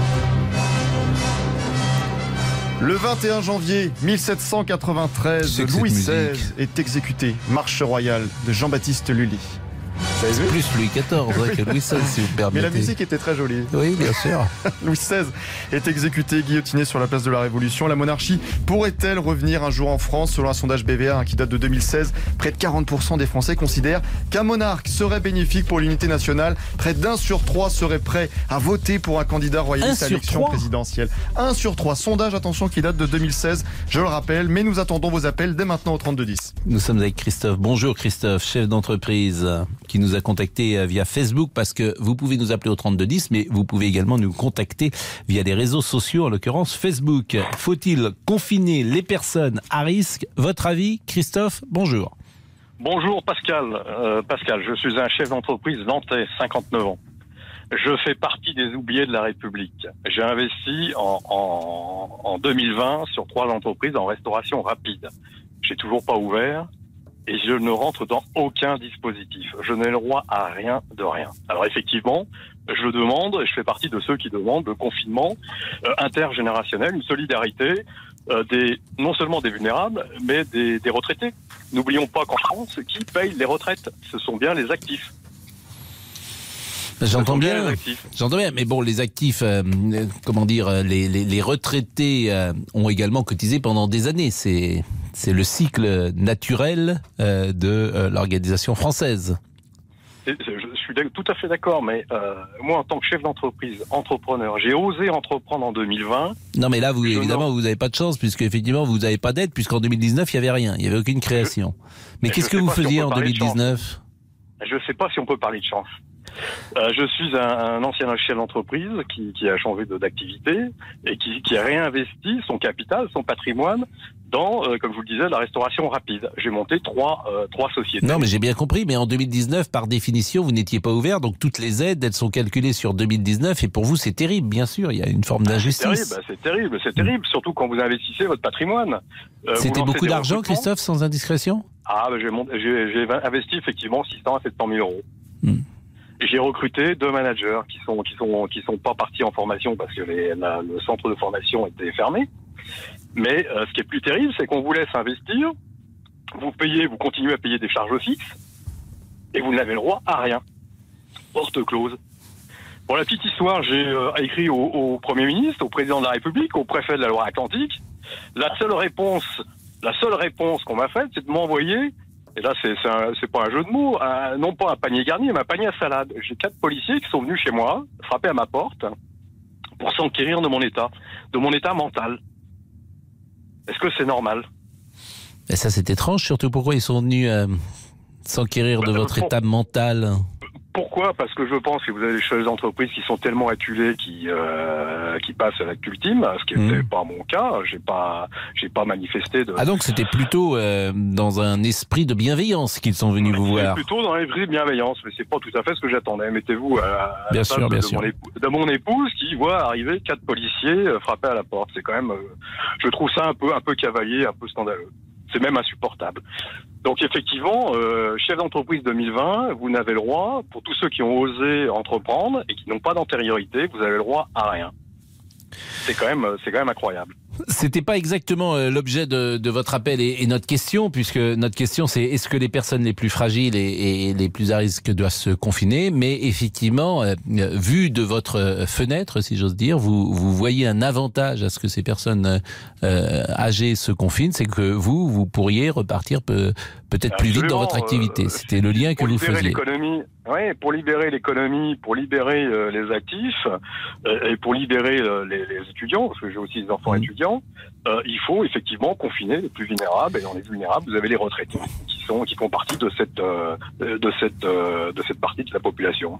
S5: Le vingt et un janvier mille sept cent quatre-vingt-treize, Louis seize est exécuté. Marche royale de Jean-Baptiste Lully.
S3: C'est plus Louis quatorze hein, que Louis seize, si vous me permettez.
S5: Mais la musique était très jolie.
S3: Oui, bien sûr.
S5: Louis seize est exécuté, guillotiné sur la place de la Révolution. La monarchie pourrait-elle revenir un jour en France? Selon un sondage B V A hein, qui date de deux mille seize, près de quarante pour cent des Français considèrent qu'un monarque serait bénéfique pour l'unité nationale. Près d'un sur trois serait prêt à voter pour un candidat royaliste à l'élection présidentielle. Un sur trois. Sondage, attention, qui date de deux mille seize, je le rappelle. Mais nous attendons vos appels dès maintenant au trente-deux dix.
S3: Nous sommes avec Christophe. Bonjour Christophe, chef d'entreprise qui nous a contacté via Facebook, parce que vous pouvez nous appeler au trente-deux dix, mais vous pouvez également nous contacter via les réseaux sociaux, en l'occurrence Facebook. Faut-il confiner les personnes à risque? Votre avis, Christophe? Bonjour.
S13: Bonjour Pascal. Euh, Pascal, je suis un chef d'entreprise nantais, cinquante-neuf ans. Je fais partie des oubliés de la République. J'ai investi en, en, en deux mille vingt sur trois entreprises en restauration rapide. J'ai toujours pas ouvert et je ne rentre dans aucun dispositif. Je n'ai le droit à rien de rien. Alors effectivement, je demande, je fais partie de ceux qui demandent le confinement euh, intergénérationnel, une solidarité euh, des, non seulement des vulnérables, mais des, des retraités. N'oublions pas qu'en France, qui paye les retraites? Ce sont bien les actifs.
S3: J'entends bien, j'entends bien, mais bon, les actifs, euh, comment dire, les, les, les retraités euh, ont également cotisé pendant des années. C'est, c'est le cycle naturel euh, de euh, l'organisation française.
S13: Je suis tout à fait d'accord, mais euh, moi, en tant que chef d'entreprise, entrepreneur, j'ai osé entreprendre en deux mille vingt.
S3: Non, mais là, vous, évidemment, vous n'avez pas de chance, puisque effectivement, vous n'avez pas d'aide, puisqu'en deux mille dix-neuf, il n'y avait rien, il n'y avait aucune création. Je, mais qu'est-ce que vous faisiez si en deux mille dix-neuf?
S13: Je ne sais pas si on peut parler de chance. Euh, je suis un, un ancien chef d'entreprise qui, qui a changé de, d'activité et qui, qui a réinvesti son capital, son patrimoine dans, euh, comme je vous le disais, la restauration rapide. J'ai monté trois, euh, trois sociétés.
S3: Non, mais j'ai bien compris, mais en deux mille dix-neuf, par définition, vous n'étiez pas ouvert, donc toutes les aides, elles sont calculées sur deux mille dix-neuf, et pour vous, c'est terrible, bien sûr, il y a une forme d'injustice.
S13: C'est terrible, c'est terrible, c'est terrible, surtout quand vous investissez votre patrimoine.
S3: Euh, C'était beaucoup d'argent, Christophe, sans indiscrétion?
S13: Ah, bah, j'ai, monté, j'ai, j'ai investi effectivement six cents à sept cent mille euros. Hmm. J'ai recruté deux managers qui sont qui sont qui sont pas partis en formation parce que les, la, le centre de formation était fermé. Mais euh, ce qui est plus terrible, c'est qu'on vous laisse investir, vous payez, vous continuez à payer des charges fixes et vous n'avez le droit à rien. Porte close. Pour la petite histoire, j'ai euh, écrit au, au Premier ministre, au président de la République, au préfet de la Loire-Atlantique. La seule réponse, la seule réponse qu'on m'a faite, c'est de m'envoyer. Et là, c'est, c'est, un, c'est pas un jeu de mots, un, non pas un panier garni, mais un panier à salade. J'ai quatre policiers qui sont venus chez moi, frapper à ma porte, pour s'enquérir de mon état, de mon état mental. Est-ce que c'est normal?
S3: Et ça, c'est étrange, surtout pourquoi ils sont venus euh, s'enquérir de bah, votre pour... état mental?
S13: Pourquoi? Parce que je pense que vous avez des chefs d'entreprise qui sont tellement acculés qui euh, qui passent à l'acte ultime, ce qui n'était mmh. pas mon cas. J'ai pas j'ai pas manifesté de.
S3: Ah donc c'était plutôt euh, dans un esprit de bienveillance qu'ils sont venus vous voir.
S13: Plutôt dans un esprit de bienveillance, mais c'est pas tout à fait ce que j'attendais. Mettez-vous à, à
S3: bien
S13: la
S3: sûr,
S13: place
S3: bien
S13: de,
S3: sûr.
S13: Mon épouse, de mon épouse qui voit arriver quatre policiers euh, frapper à la porte. C'est quand même, euh, je trouve ça un peu un peu cavalier, un peu scandaleux. C'est même insupportable. Donc effectivement, euh, chef d'entreprise deux mille vingt, vous n'avez le droit, pour tous ceux qui ont osé entreprendre et qui n'ont pas d'antériorité, vous avez le droit à rien. C'est quand même, c'est quand même incroyable.
S3: C'était pas exactement l'objet de, de votre appel et, et notre question, puisque notre question c'est est-ce que les personnes les plus fragiles et, et les plus à risque doivent se confiner? Mais effectivement, euh, vu de votre fenêtre, si j'ose dire, vous, vous voyez un avantage à ce que ces personnes euh, âgées se confinent, c'est que vous, vous pourriez repartir peu, peut-être plus vite dans votre activité. C'était le lien que vous faisiez.
S13: L'économie, ouais, pour libérer l'économie, pour libérer euh, les actifs euh, et pour libérer euh, les, les étudiants, parce que j'ai aussi des enfants mmh. étudiants. Euh, il faut effectivement confiner les plus vulnérables, et dans les vulnérables, vous avez les retraités qui sont qui font partie de cette euh, de cette euh, de cette partie de la population.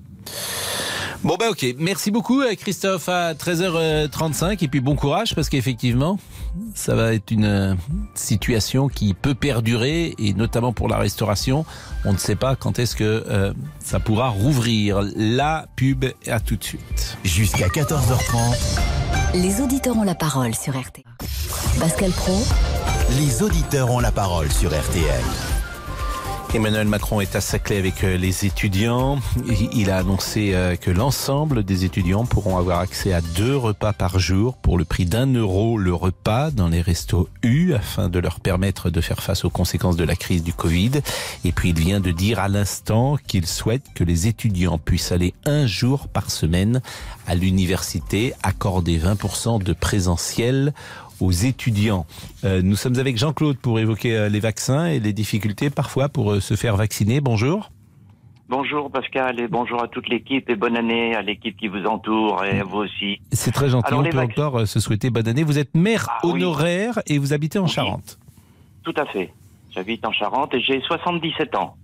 S3: Bon bah ok, merci beaucoup Christophe, à treize heures trente-cinq, et puis bon courage parce qu'effectivement ça va être une situation qui peut perdurer, et notamment pour la restauration, on ne sait pas quand est-ce que euh, ça pourra rouvrir. La pub, à tout de suite.
S1: Jusqu'à quatorze heures trente.
S2: Les auditeurs ont la parole sur R T L. Pascal Praud.
S1: Les auditeurs ont la parole sur R T L.
S3: Emmanuel Macron est à Saclay avec les étudiants. Il a annoncé que l'ensemble des étudiants pourront avoir accès à deux repas par jour pour le prix d'un euro le repas dans les restos U afin de leur permettre de faire face aux conséquences de la crise du Covid. Et puis il vient de dire à l'instant qu'il souhaite que les étudiants puissent aller un jour par semaine à l'université, accorder vingt pour cent de présentiel aux étudiants. Euh, nous sommes avec Jean-Claude pour évoquer euh, les vaccins et les difficultés parfois pour euh, se faire vacciner. Bonjour.
S14: Bonjour Pascal et bonjour à toute l'équipe et bonne année à l'équipe qui vous entoure et à vous aussi.
S3: C'est très gentil, alors, on peut vac... encore euh, se souhaiter bonne année. Vous êtes maire ah, honoraire oui. et vous habitez en oui. Charente.
S14: Tout à fait. J'habite en Charente et j'ai soixante-dix-sept ans.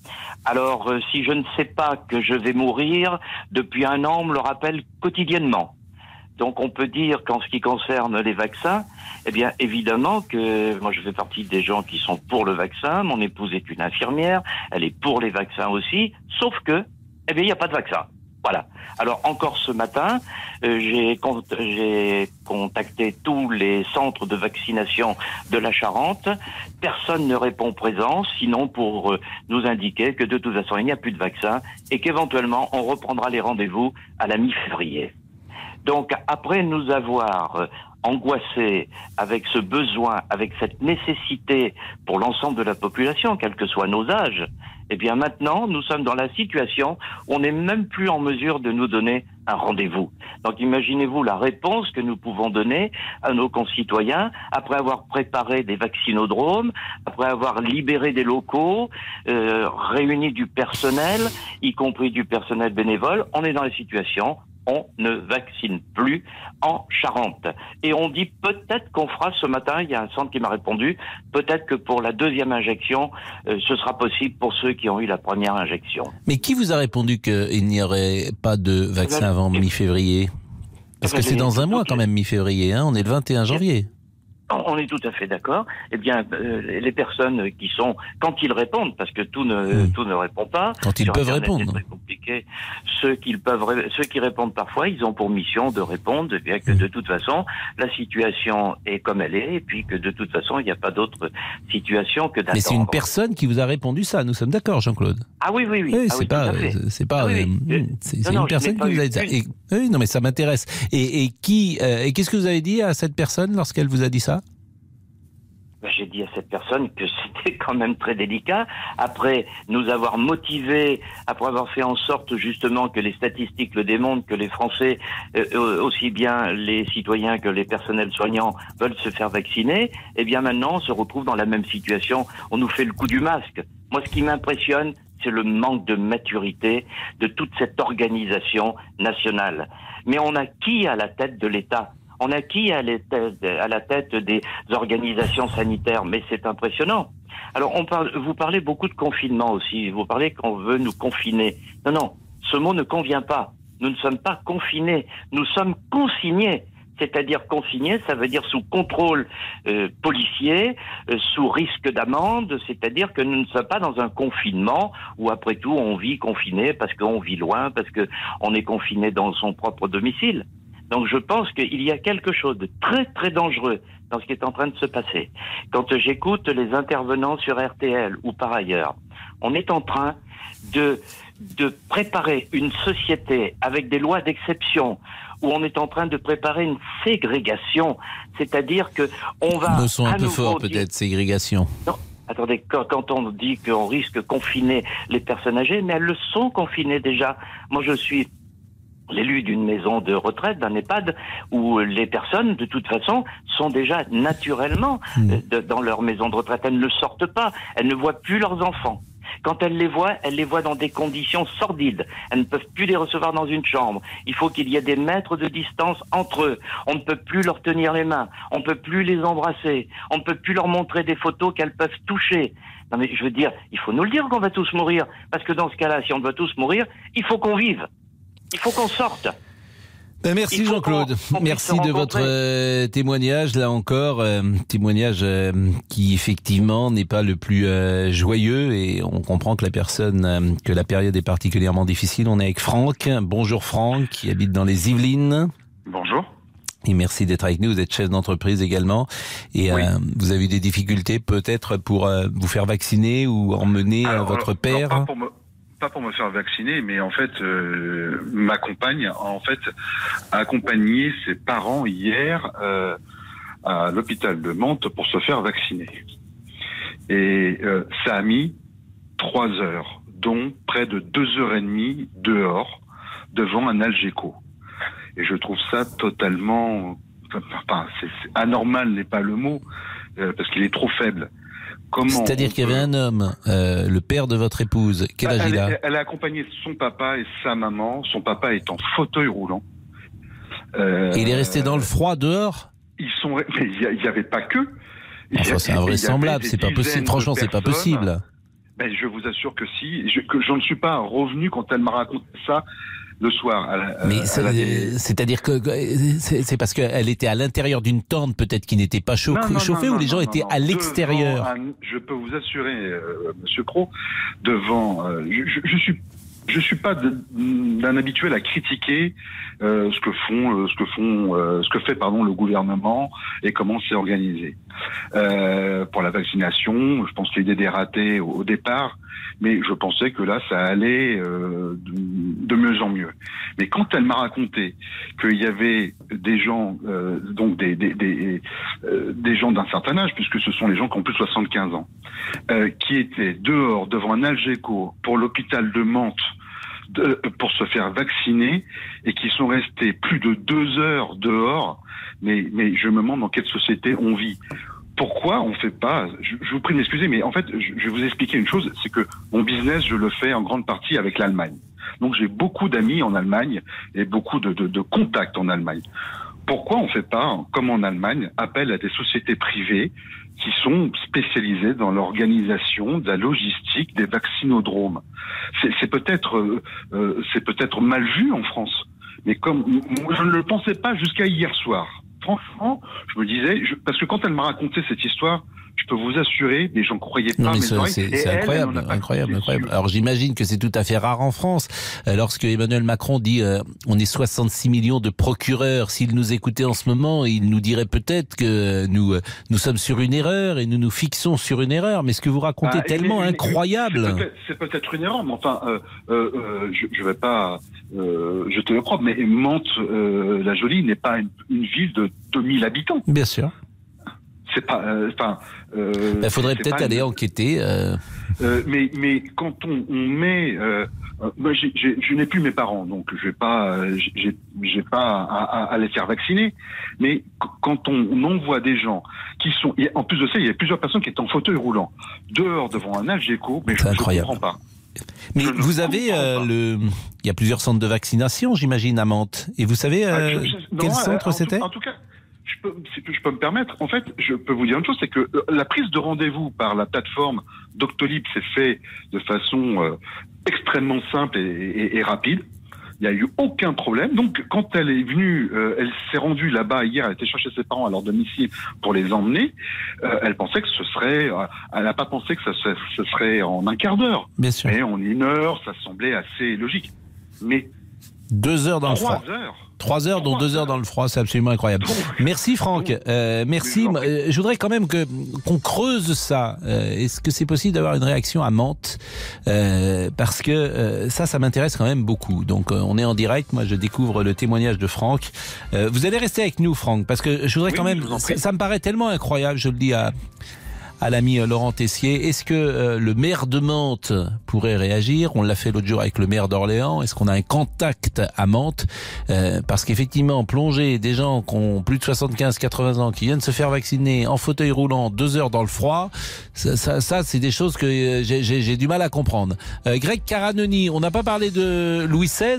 S14: Alors euh, si je ne sais pas que je vais mourir, depuis un an on me le rappelle quotidiennement. Donc on peut dire qu'en ce qui concerne les vaccins, eh bien évidemment que moi je fais partie des gens qui sont pour le vaccin, mon épouse est une infirmière, elle est pour les vaccins aussi, sauf que, eh bien il n'y a pas de vaccin. Voilà. Alors encore ce matin, euh, j'ai, con- j'ai contacté tous les centres de vaccination de la Charente. Personne ne répond présent, sinon pour euh, nous indiquer que de toute façon il n'y a plus de vaccin et qu'éventuellement on reprendra les rendez-vous à la mi-février. Donc, après nous avoir euh, angoissés avec ce besoin, avec cette nécessité pour l'ensemble de la population, quels que soient nos âges, eh bien maintenant, nous sommes dans la situation où on n'est même plus en mesure de nous donner un rendez-vous. Donc, imaginez-vous la réponse que nous pouvons donner à nos concitoyens après avoir préparé des vaccinodromes, après avoir libéré des locaux, euh, réuni du personnel, y compris du personnel bénévole. On est dans la situation on ne vaccine plus en Charente. Et on dit peut-être qu'on fera ce matin, il y a un centre qui m'a répondu, peut-être que pour la deuxième injection, euh, ce sera possible pour ceux qui ont eu la première injection.
S3: Mais qui vous a répondu qu'il n'y aurait pas de vaccin avant mi-février ? Parce que c'est dans un mois quand même, mi-février, hein, on est le vingt et un janvier.
S14: On est tout à fait d'accord. Eh bien, euh, les personnes qui sont, quand ils répondent, parce que tout ne, mmh. tout ne répond pas.
S3: Quand ils peuvent
S14: Internet,
S3: répondre.
S14: C'est très compliqué. Ceux qui peuvent, ceux qui répondent parfois, ils ont pour mission de répondre, bien que mmh. de toute façon, la situation est comme elle est, et puis que de toute façon, il n'y a pas d'autre situation que d'attendre.
S3: Mais c'est une personne qui vous a répondu ça. Nous sommes d'accord, Jean-Claude.
S14: Ah oui, oui, oui.
S3: oui
S14: ah,
S3: c'est
S14: oui,
S3: pas, c'est pas,
S14: ah, oui, oui.
S3: c'est, c'est non, une non, personne qui vous a dit ça. Et, oui, non, mais ça m'intéresse. Et, et qui, euh, et qu'est-ce que vous avez dit à cette personne lorsqu'elle vous a dit ça?
S14: J'ai dit à cette personne que c'était quand même très délicat. Après nous avoir motivés, après avoir fait en sorte justement que les statistiques le démontrent, que les Français, euh, aussi bien les citoyens que les personnels soignants, veulent se faire vacciner, eh bien maintenant on se retrouve dans la même situation. On nous fait le coup du masque. Moi, ce qui m'impressionne, c'est le manque de maturité de toute cette organisation nationale. Mais on a qui à la tête de l'État ? On a qui à la tête des organisations sanitaires? Mais c'est impressionnant. Alors, on parle, vous parlez beaucoup de confinement aussi. Vous parlez qu'on veut nous confiner. Non, non, ce mot ne convient pas. Nous ne sommes pas confinés. Nous sommes consignés. C'est-à-dire consignés, ça veut dire sous contrôle euh, policier, euh, sous risque d'amende. C'est-à-dire que nous ne sommes pas dans un confinement où, après tout, on vit confiné parce qu'on vit loin, parce qu'on est confiné dans son propre domicile. Donc je pense qu'il y a quelque chose de très très dangereux dans ce qui est en train de se passer. Quand j'écoute les intervenants sur R T L ou par ailleurs, on est en train de, de préparer une société avec des lois d'exception, où on est en train de préparer une ségrégation, c'est-à-dire que on va...
S3: Nous sont un peu forts dire... peut-être, ségrégation.
S14: Non. Attendez, quand on dit qu'on risque de confiner les personnes âgées, mais elles le sont confinées déjà. Moi je suis... l'élu d'une maison de retraite, d'un EHPAD, où les personnes, de toute façon, sont déjà naturellement mmh. de, dans leur maison de retraite. Elles ne sortent pas, elles ne voient plus leurs enfants. Quand elles les voient, elles les voient dans des conditions sordides. Elles ne peuvent plus les recevoir dans une chambre. Il faut qu'il y ait des mètres de distance entre eux. On ne peut plus leur tenir les mains. On ne peut plus les embrasser. On ne peut plus leur montrer des photos qu'elles peuvent toucher. Non mais je veux dire, il faut nous le dire qu'on va tous mourir. Parce que dans ce cas-là, si on doit tous mourir, il faut qu'on vive. Il faut qu'on sorte.
S3: Ben merci Jean-Claude, qu'on, qu'on merci de votre euh, témoignage, là encore, euh, témoignage euh, qui effectivement n'est pas le plus euh, joyeux et on comprend que la personne, euh, que la période est particulièrement difficile. On est avec Franck. Bonjour Franck, qui habite dans les Yvelines.
S15: Bonjour.
S3: Et merci d'être avec nous. Vous êtes chef d'entreprise également. Et oui. euh, vous avez eu des difficultés peut-être pour euh, vous faire vacciner ou emmener alors, votre alors, père
S15: alors, pas, pour me, pas pour me faire vacciner, mais en fait, euh, ma compagne a en fait, accompagné ses parents hier euh, à l'hôpital de Mantes pour se faire vacciner. Et euh, ça a mis trois heures, dont près de deux heures et demie dehors, devant un Algeco. Et je trouve ça totalement, enfin, c'est, c'est anormal n'est pas le mot, euh, parce qu'il est trop faible. Comment
S3: C'est-à-dire qu'il y avait un homme, euh, le père de votre épouse, quel âge il a ?
S15: Elle, elle a accompagné son papa et sa maman, son papa est en fauteuil roulant.
S3: Euh, et il est resté dans le froid dehors ?
S15: Ils sont, mais il n'y avait pas que.
S3: Enfin, c'est invraisemblable, c'est pas possible. Franchement, c'est pas possible.
S15: Ben, je vous assure que si, je, que j'en suis pas revenu quand elle m'a raconté ça. Le soir. Elle,
S3: Mais
S15: elle avait...
S3: c'est-à-dire que c'est, c'est parce qu'elle était à l'intérieur d'une tente peut-être qui n'était pas chauffée, non, non, chauffée non, ou les gens non, étaient non, à l'extérieur.
S15: Un, je peux vous assurer, euh, Monsieur Pro, devant. Euh, je, je suis. Je suis pas de, d'un habituel à critiquer euh, ce que font, euh, ce que font, euh, ce que fait pardon le gouvernement et comment c'est organisé euh, pour la vaccination. Je pense qu'il y a eu des ratés au, au départ, mais je pensais que là ça allait euh, de, de mieux en mieux. Mais quand elle m'a raconté qu'il y avait des gens, euh, donc des des des, euh, des gens d'un certain âge, puisque ce sont les gens qui ont plus de soixante-quinze ans, euh, qui étaient dehors devant un Algeco pour l'hôpital de Mantes. De, pour se faire vacciner et qui sont restés plus de deux heures dehors, mais, mais je me demande dans quelle société on vit. Pourquoi on fait pas, je, je vous prie d'excuser, mais en fait, je, je vais vous expliquer une chose, c'est que mon business, je le fais en grande partie avec l'Allemagne. Donc j'ai beaucoup d'amis en Allemagne et beaucoup de, de, de contacts en Allemagne. Pourquoi on fait pas, comme en Allemagne, appel à des sociétés privées qui sont spécialisées dans l'organisation de la logistique des vaccinodromes. C'est, c'est peut-être, euh, euh, c'est peut-être mal vu en France, mais comme moi, je ne le pensais pas jusqu'à hier soir. Franchement, je me disais, je, parce que quand elle m'a raconté cette histoire, je peux vous assurer, mais j'en croyais pas
S3: non, mais
S15: mes
S3: c'est,
S15: oreilles.
S3: C'est, c'est incroyable, elle, incroyable, incroyable. Alors j'imagine que c'est tout à fait rare en France. Euh, lorsque Emmanuel Macron dit euh, on est soixante-six millions de procureurs, s'il nous écoutait en ce moment, il nous dirait peut-être que nous euh, nous sommes sur une erreur et nous nous fixons sur une erreur. Mais ce que vous racontez ah, est tellement mais, incroyable.
S15: C'est peut-être, c'est peut-être une erreur, mais enfin, euh, euh, je, je vais pas euh, jeter le propre, mais Mantes, euh, la Jolie n'est pas une, une ville de deux mille habitants.
S3: Bien sûr.
S15: C'est pas, enfin. Euh,
S3: Il euh, faudrait peut-être aller une... enquêter. Euh...
S15: Euh, mais mais quand on, on met, euh, moi j'ai, j'ai, je n'ai plus mes parents, donc je vais pas, j'ai, j'ai pas à, à, à les faire vacciner. Mais quand on, on envoie des gens qui sont, en plus de ça, il y a plusieurs personnes qui étaient en fauteuil roulant dehors devant un Algeco, mais
S3: c'est
S15: je
S3: incroyable.
S15: ne comprends pas.
S3: Mais je vous avez euh, le, il y a plusieurs centres de vaccination, j'imagine, à Mantes. Et vous savez euh, ah, je, je, quel non, centre
S15: en
S3: c'était
S15: tout, En tout cas. Je peux, si je peux me permettre, en fait, je peux vous dire une chose, c'est que la prise de rendez-vous par la plateforme Doctolib s'est fait de façon euh, extrêmement simple et, et, et rapide. Il n'y a eu aucun problème. Donc, quand elle est venue, euh, elle s'est rendue là-bas hier, elle était chercher ses parents à leur domicile pour les emmener. Euh, elle pensait que ce serait, euh, elle n'a pas pensé que ça ce, ce serait en un quart d'heure.
S3: Bien sûr.
S15: Mais en une heure, ça semblait assez logique. Mais
S3: deux heures dans le froid.
S15: Trois heures.
S3: Trois heures, dont deux heures dans le froid, c'est absolument incroyable. Merci Franck, euh, merci. Euh, je voudrais quand même que qu'on creuse ça. Euh, est-ce que c'est possible d'avoir une réaction à Mantes euh, parce que euh, ça, ça m'intéresse quand même beaucoup. Donc euh, on est en direct, moi je découvre le témoignage de Franck. Euh, vous allez rester avec nous Franck, parce que je voudrais oui, quand même, ça, ça me paraît tellement incroyable, je le dis à... à l'ami Laurent Tessier. Est-ce que euh, le maire de Mantes pourrait réagir ? On l'a fait l'autre jour avec le maire d'Orléans. Est-ce qu'on a un contact à Mantes ? euh, Parce qu'effectivement, plonger des gens qui ont plus de soixante-quinze à quatre-vingts ans, qui viennent se faire vacciner en fauteuil roulant deux heures dans le froid, ça, ça, ça c'est des choses que euh, j'ai, j'ai, j'ai du mal à comprendre. Euh, Greg Caranoni, on n'a pas parlé de Louis seize ?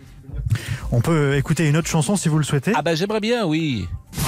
S10: On peut écouter une autre chanson si vous le souhaitez.
S3: Ah ben j'aimerais bien, oui.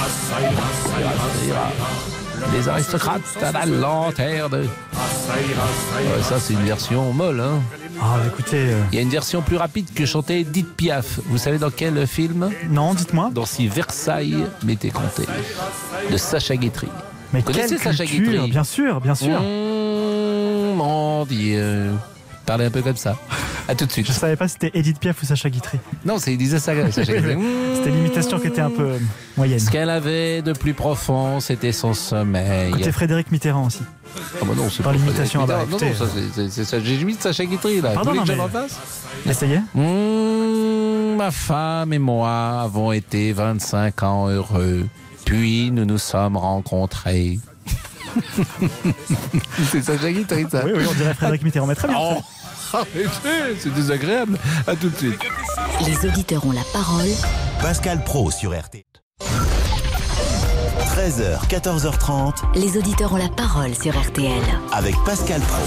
S3: Les aristocrates à la lanterne. Ouais, ça, c'est une version molle, hein.
S10: Ah, écoutez... Euh...
S3: Il y a une version plus rapide que chantait Edith Piaf. Vous savez dans quel film ?
S10: Non, dites-moi.
S3: Dans Si Versailles m'était compté, de Sacha Guitry.
S10: Mais
S3: vous connaissez Sacha Guitry ?
S10: Bien sûr, bien sûr.
S3: Mmh, mon Dieu. Parlez un peu comme ça. À tout de suite.
S10: Je savais pas si c'était Edith Piaf ou Sacha Guitry.
S3: Non, c'est il disait ça. Sacha Guitry.
S10: C'était l'imitation qui était un peu moyenne.
S3: Ce qu'elle avait de plus profond, c'était son sommeil.
S10: Côté Frédéric Mitterrand aussi.
S3: Ah bah non, c'est
S10: par
S3: pas
S10: l'imitation. Ah bah,
S3: non, non, ça, c'est, c'est, c'est, j'ai mis de Sacha Guitry là.
S10: Pardon,
S3: Vous voulez
S10: non,
S3: que
S10: mais...
S3: j'en fasse ?
S10: Essayez.
S3: Mmh, ma femme et moi avons été vingt-cinq ans heureux. Puis nous nous sommes rencontrés. C'est Sacha Guitry, ça.
S10: Oui, oui, on dirait Frédéric Mitterrand, mais très bien.
S3: Oh, arrêtez, c'est désagréable. À tout de suite.
S2: Les auditeurs ont la parole.
S1: Pascal Praud sur R T L. treize heures, quatorze heures trente.
S2: Les auditeurs ont la parole sur R T L.
S1: Avec Pascal Praud.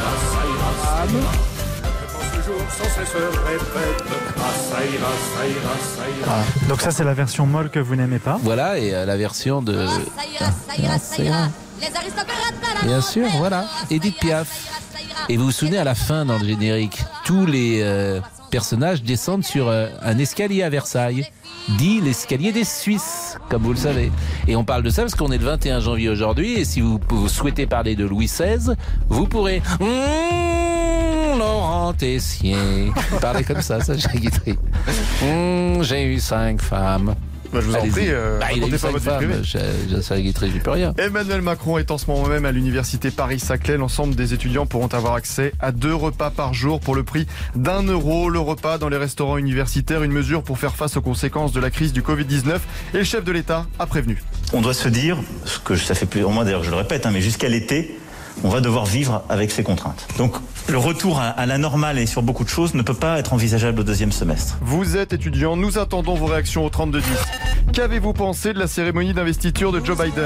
S10: Ah. Donc ça c'est la version molle que vous n'aimez pas.
S3: Voilà, et euh, la version de... Ah, ça ira. Bien sûr, voilà, Edith Piaf. Et vous vous souvenez à la fin dans le générique, tous les euh, personnages descendent sur euh, un escalier à Versailles, dit l'escalier des Suisses, comme vous le savez. Et on parle de ça parce qu'on est le vingt et un janvier aujourd'hui, et si vous, vous souhaitez parler de Louis seize, vous pourrez... Mmh, Laurent Tessier. Parlez comme ça, Sacha Guitry. Mmh, j'ai eu cinq femmes.
S5: Bah, je vous
S3: Allez-y.
S5: en prie, euh,
S3: bah, il a eu
S5: racontez pas
S3: cinq
S5: votre vie
S3: femmes,
S5: privée.
S3: Sacha Guitry, j'y peux rien.
S5: Emmanuel Macron est en ce moment même à l'université Paris-Saclay. L'ensemble des étudiants pourront avoir accès à deux repas par jour pour le prix d'un euro. Le repas dans les restaurants universitaires, une mesure pour faire face aux conséquences de la crise du covid dix-neuf. Et le chef de l'État a prévenu.
S12: On doit se dire, ce que ça fait plusieurs mois d'ailleurs, je le répète, hein, mais jusqu'à l'été, on va devoir vivre avec ces contraintes. Donc le retour à, à la normale et sur beaucoup de choses ne peut pas être envisageable au deuxième semestre.
S5: Vous êtes étudiant, nous attendons vos réactions au trente-deux dix. Qu'avez-vous pensé de la cérémonie d'investiture de Joe Biden ?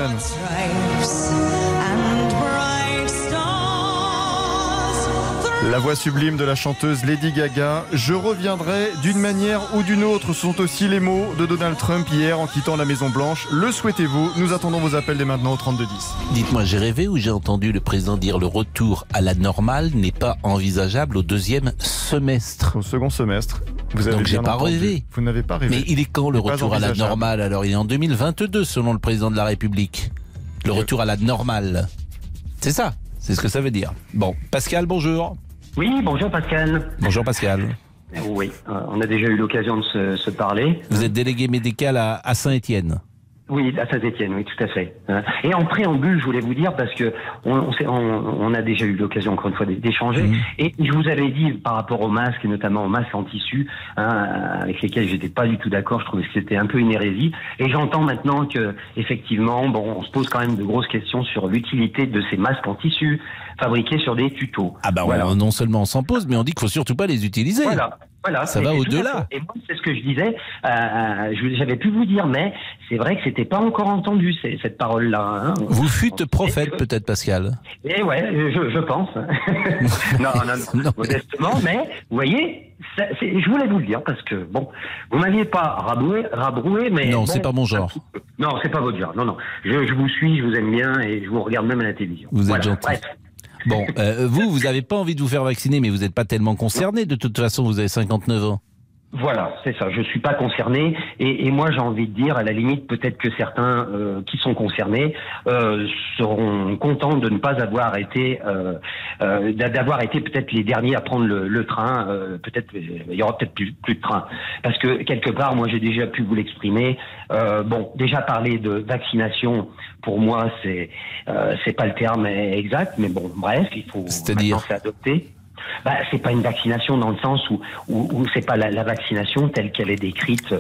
S5: La voix sublime de la chanteuse Lady Gaga. Je reviendrai d'une manière ou d'une autre. Ce sont aussi les mots de Donald Trump hier en quittant la Maison Blanche. Le souhaitez-vous ? Nous attendons vos appels dès maintenant au trente-deux dix.
S3: Dites-moi, j'ai rêvé ou j'ai entendu le président dire le retour à la normale n'est pas envisageable au deuxième semestre.
S5: Au second semestre. Vous avez
S3: Donc j'ai
S5: bien
S3: pas
S5: entendu.
S3: rêvé.
S5: Vous n'avez pas rêvé.
S3: Mais il est quand le
S5: Il n'est pas
S3: retour à la
S5: envisageable.
S3: normale? Alors il est en deux mille vingt-deux selon le président de la République. Le retour à la normale. C'est ça. C'est ce que ça veut dire. Bon, Pascal, bonjour.
S16: Oui, bonjour Pascal.
S3: Bonjour Pascal.
S16: Oui, euh, on a déjà eu l'occasion de se, se parler.
S3: Vous êtes délégué médical à, à Saint-Étienne.
S16: Oui, à Saint-Étienne, oui, tout à fait. Et en préambule, je voulais vous dire, parce que on, on, s'est- on, on a déjà eu l'occasion, encore une fois, d'échanger,
S3: Mmh.
S16: et je vous avais dit, par rapport aux masques, et notamment aux masques en tissu, hein, avec lesquels j'étais pas du tout d'accord, je trouvais que c'était un peu une hérésie, et j'entends maintenant que, effectivement, bon, on se pose quand même de grosses questions sur l'utilité de ces masques en tissu, fabriqués sur des tutos.
S3: Ah bah
S16: Voilà.
S3: on- non seulement on s'en pose, mais on dit qu'il faut surtout pas les utiliser.
S16: Voilà. Voilà.
S3: Ça
S16: Et
S3: va
S16: c'est
S3: au-delà.
S16: tout à fait- Et moi, c'est ce que je disais. Euh, je- j'avais pu vous dire, mais c'est vrai que c'était pas encore entendu c'est- cette parole-là. Hein.
S3: Vous fûtes prophète peut-être, Pascal.
S16: Et ouais, je, je pense. non, non, non,
S3: Non, mais-
S16: modestement, mais vous voyez, ça, c'est- je voulais vous le dire parce que bon, vous m'aviez pas rabroué, rabroué, mais
S3: Non,
S16: bon,
S3: c'est pas mon genre.
S16: Non, c'est pas votre genre. Non, non. Je, je vous suis, je vous aime bien et je vous regarde même à la télévision.
S3: Vous êtes
S16: Voilà,
S3: gentil.
S16: bref.
S3: Bon, euh, vous, vous n'avez pas envie de vous faire vacciner, mais vous n'êtes pas tellement concerné. De toute façon, vous avez cinquante-neuf ans.
S16: Voilà, c'est ça. Je suis pas concerné et, et moi j'ai envie de dire, à la limite, peut-être que certains euh, qui sont concernés euh, seront contents de ne pas avoir été, euh, euh, d'avoir été peut-être les derniers à prendre le, le train. Euh, peut-être il y aura peut-être plus, plus de train parce que quelque part, moi j'ai déjà pu vous l'exprimer. Euh, bon, déjà parler de vaccination, pour moi c'est euh, c'est pas le terme exact, mais bon, bref, il faut
S3: C'est-à-dire
S16: maintenant adopter. Bah, c'est pas une vaccination dans le sens où, où, où c'est pas la, la vaccination telle qu'elle est décrite,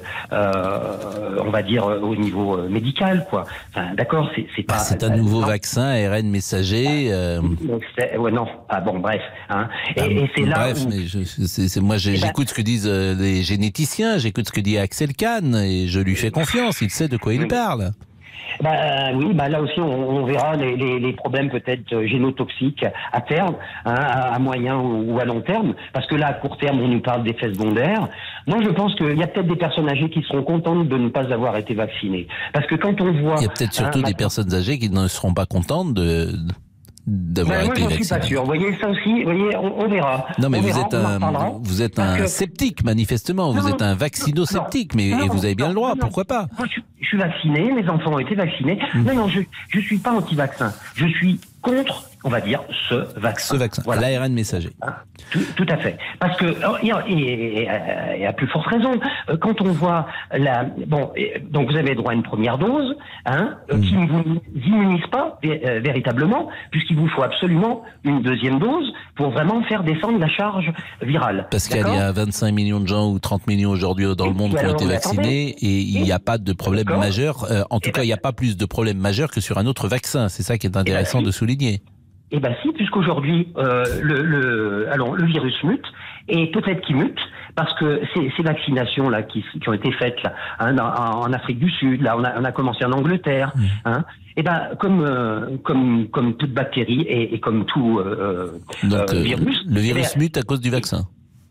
S16: euh, on va dire au niveau euh, médical, quoi. Enfin, d'accord, c'est, c'est pas.
S3: Bah, c'est un nouveau
S16: non.
S3: vaccin A R N messager. Euh...
S16: C'est- ouais, non. Ah bon, bref. Hein. Et,
S3: Ah,
S16: et c'est là
S3: bref,
S16: où.
S3: mais je, c'est, c'est, moi j'ai-
S16: Eh ben-
S3: j'écoute ce que disent euh, les généticiens, j'écoute ce que dit Axel Kahn et je lui fais confiance. Il sait de quoi il
S16: Oui.
S3: parle.
S16: Bah oui, bah là aussi on, on verra les, les, les problèmes peut-être euh, génotoxiques à terme, hein, à, à moyen ou, ou à long terme, parce que là à court terme on nous parle d'effets secondaires. Moi je pense qu'il y a peut-être des personnes âgées qui seront contentes de ne pas avoir été vaccinées, parce que quand on voit,
S3: Il y a peut-être surtout
S16: hein,
S3: des
S16: maintenant-
S3: personnes âgées qui ne seront pas contentes de d'avoir
S16: Ben, moi,
S3: été
S16: j'en suis pas
S3: vaccinées.
S16: sûr. Vous voyez, ça aussi, vous voyez, on, on verra.
S3: Non mais
S16: On
S3: vous
S16: verra,
S3: êtes
S16: on en
S3: un
S16: reparlera.
S3: vous êtes
S16: Parce
S3: un
S16: que-
S3: sceptique manifestement.
S16: Non,
S3: Vous
S16: non,
S3: êtes un vaccino-sceptique, mais
S16: non,
S3: et vous avez bien
S16: non,
S3: le droit.
S16: non.
S3: Pourquoi pas?
S16: Moi, je, je suis vacciné, mes enfants ont été vaccinés.
S3: Mmh.
S16: Non, non, je je suis pas anti-vaccin. Je suis contre on va dire, ce vaccin.
S3: Ce vaccin, voilà. l'A R N messager.
S16: Tout, tout à fait. Parce que, et, et, et à plus forte raison, quand on voit la... Bon, donc vous avez droit à une première dose, hein, mmh. qui ne vous immunise pas euh, véritablement, puisqu'il vous faut absolument une deuxième dose pour vraiment faire descendre la charge virale.
S3: Pascal, il y a vingt-cinq millions de gens ou trente millions aujourd'hui dans le monde qui ont été vaccinés et il n'y a pas de problème majeur. Euh, en tout et cas, il n'y a pas plus de problème majeur que sur un autre vaccin. C'est ça qui est intéressant de souligner.
S16: Eh bien si, puisqu'aujourd'hui, euh, le, le, alors, le virus mute, et peut-être qu'il mute, parce que ces, ces vaccinations-là qui, qui ont été faites là, hein, en, en Afrique du Sud, là on a, on a commencé en Angleterre, mmh. hein, et ben comme, euh, comme, comme toute bactérie et, et comme tout euh,
S3: Donc,
S16: euh, virus...
S3: Le virus
S16: eh
S3: mute à cause du vaccin.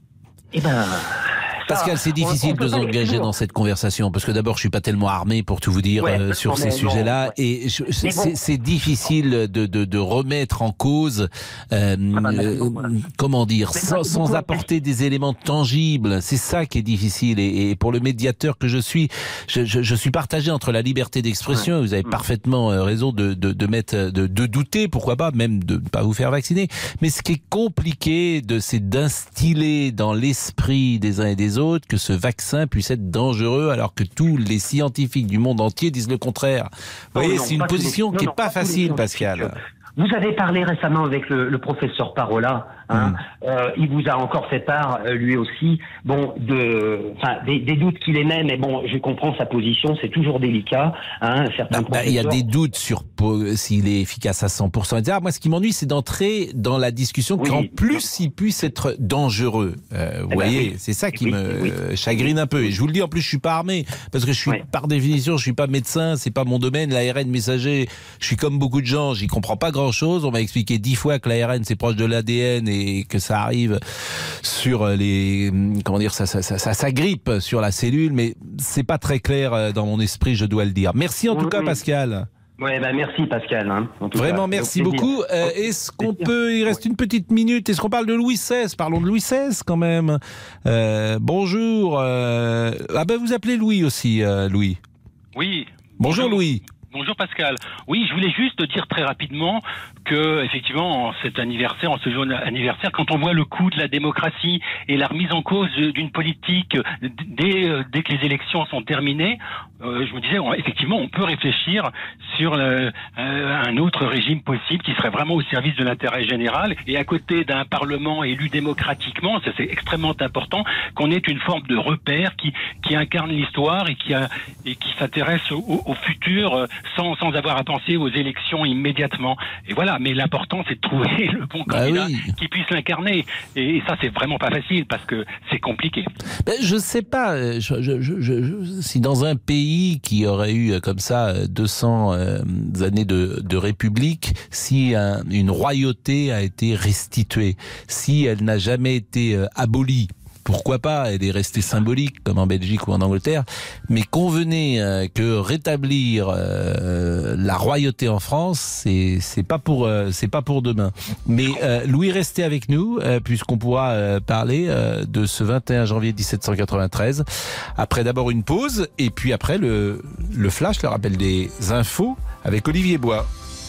S16: Eh ben...
S3: Pascal, c'est difficile de s'engager dans cette conversation parce que d'abord, je suis pas tellement armé pour tout vous dire ouais, euh, sur ces sujets-là, ouais. et je, c'est, bon. c'est difficile de, de, de remettre en cause, euh, ah bah, euh, comment dire, sans, sans apporter des éléments tangibles. C'est ça qui est difficile. Et, et pour le médiateur que je suis, je, je, je suis partagé entre la liberté d'expression. Ouais. Vous avez parfaitement raison de, de, de mettre, de, de douter, pourquoi pas, même de ne pas vous faire vacciner. Mais ce qui est compliqué, de, c'est d'instiller dans l'esprit des uns et des autres que ce vaccin puisse être dangereux alors que tous les scientifiques du monde entier disent le contraire. Vous voyez, c'est une position qui n'est pas facile, Pascal.
S16: Vous avez parlé récemment avec le, le professeur Parola, hein, mmh. euh, il vous a encore fait part, lui aussi, bon, de, enfin, des, des doutes qu'il émet, mais bon, je comprends sa position, c'est toujours délicat, hein, certains
S3: bah, bah, il y a des doutes sur s'il est efficace à cent pour cent, et cetera. Moi, ce qui m'ennuie, c'est d'entrer dans la discussion oui. qu'en plus, il puisse être dangereux. Euh, vous eh voyez, ben oui. c'est ça qui oui, me oui. chagrine un peu. Et je vous le dis, en plus, je suis pas armé, parce que je suis, oui. par définition, je suis pas médecin, c'est pas mon domaine, l'A R N messager, je suis comme beaucoup de gens, j'y comprends pas grand chose. On m'a expliqué dix fois que l'A R N c'est proche de l'A D N et que ça arrive sur les, comment dire, ça, ça, ça, ça, ça grippe sur la cellule, mais c'est pas très clair dans mon esprit, je dois le dire. Merci en tout oui, cas, oui. Pascal.
S16: Ouais, bah merci Pascal. Hein, en tout
S3: Vraiment,
S16: cas.
S3: merci beaucoup. Euh, est-ce qu'on peut, il reste une petite minute, est-ce qu'on parle de Louis seize? Parlons de Louis seize quand même. Euh, bonjour. Euh, ah ben vous appelez Louis aussi, euh, Louis.
S17: Oui.
S3: Bonjour, bonjour Louis.
S17: Bonjour Pascal. Oui, je voulais juste dire très rapidement que, effectivement, en cet anniversaire, en ce jour anniversaire, quand on voit le coût de la démocratie et la remise en cause d'une politique dès, dès que les élections sont terminées, euh, je me disais, on, effectivement, on peut réfléchir sur le, euh, un autre régime possible qui serait vraiment au service de l'intérêt général et à côté d'un parlement élu démocratiquement, ça c'est extrêmement important, qu'on ait une forme de repère qui, qui incarne l'histoire et qui, a, et qui s'intéresse au, au futur sans, sans avoir à penser aux élections immédiatement. Et voilà, mais l'important c'est de trouver le bon candidat ah oui. qui puisse l'incarner. Et, et ça c'est vraiment pas facile parce que c'est compliqué.
S3: Ben, je sais pas je, je, je, je, si dans un pays qui aurait eu comme ça deux cents euh, années de, de république, si un, une royauté a été restituée, si elle n'a jamais été euh, abolie, pourquoi pas, elle est restée symbolique comme en Belgique ou en Angleterre, mais convenez euh, que rétablir euh, la royauté en France, c'est c'est pas pour euh, c'est pas pour demain. Mais euh, Louis, restez avec nous euh, puisqu'on pourra euh, parler euh, de ce vingt et un janvier dix-sept cent quatre-vingt-treize. Après d'abord une pause et puis après le le flash, le rappel des infos avec Olivier Bois.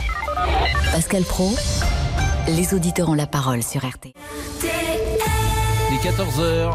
S2: Pascal Praud, les auditeurs ont la parole sur R T.
S3: Il est quatorze heures.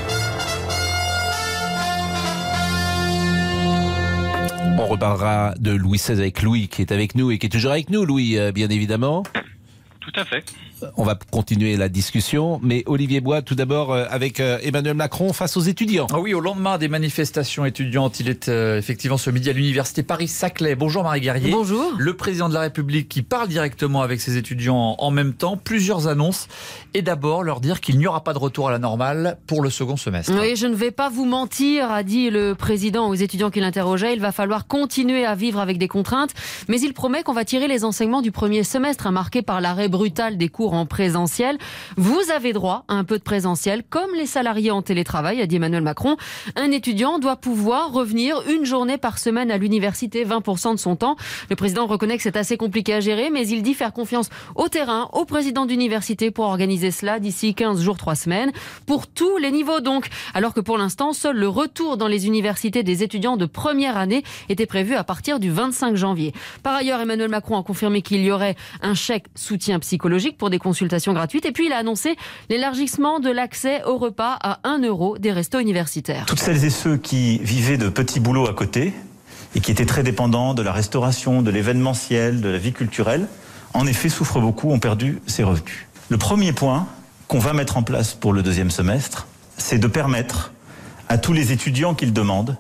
S3: On reparlera de Louis seize avec Louis qui est avec nous et qui est toujours avec nous, Louis, bien évidemment.
S17: Tout à fait.
S3: On va continuer la discussion, mais Olivier Bois, tout d'abord avec Emmanuel Macron face aux étudiants.
S18: Ah oui, au lendemain des manifestations étudiantes, il est euh, effectivement ce midi à l'université Paris-Saclay. Bonjour Marie Guerrier.
S19: Bonjour.
S18: Le président de la République qui parle directement avec ses étudiants en même temps, plusieurs annonces. Et d'abord leur dire qu'il n'y aura pas de retour à la normale pour le second semestre.
S19: Oui, je ne vais pas vous mentir, a dit le président aux étudiants qui l'interrogeaient. Il va falloir continuer à vivre avec des contraintes, mais il promet qu'on va tirer les enseignements du premier semestre, marqué par l'arrêt brutal des cours retour en présentiel. Vous avez droit à un peu de présentiel, comme les salariés en télétravail, a dit Emmanuel Macron. Un étudiant doit pouvoir revenir une journée par semaine à l'université, vingt pour cent de son temps. Le président reconnaît que c'est assez compliqué à gérer, mais il dit faire confiance au terrain, au président d'université pour organiser cela d'ici quinze jours, trois semaines, pour tous les niveaux donc. Alors que pour l'instant, seul le retour dans les universités des étudiants de première année était prévu à partir du vingt-cinq janvier. Par ailleurs, Emmanuel Macron a confirmé qu'il y aurait un chèque soutien psychologique pour des consultations gratuites et puis il a annoncé l'élargissement de l'accès au repas à un euro des restos universitaires.
S12: Toutes celles et ceux qui vivaient de petits boulots à côté et qui étaient très dépendants de la restauration, de l'événementiel, de la vie culturelle, en effet souffrent beaucoup, ont perdu ces revenus. Le premier point qu'on va mettre en place pour le deuxième semestre, c'est de permettre à tous les étudiants qui le demandent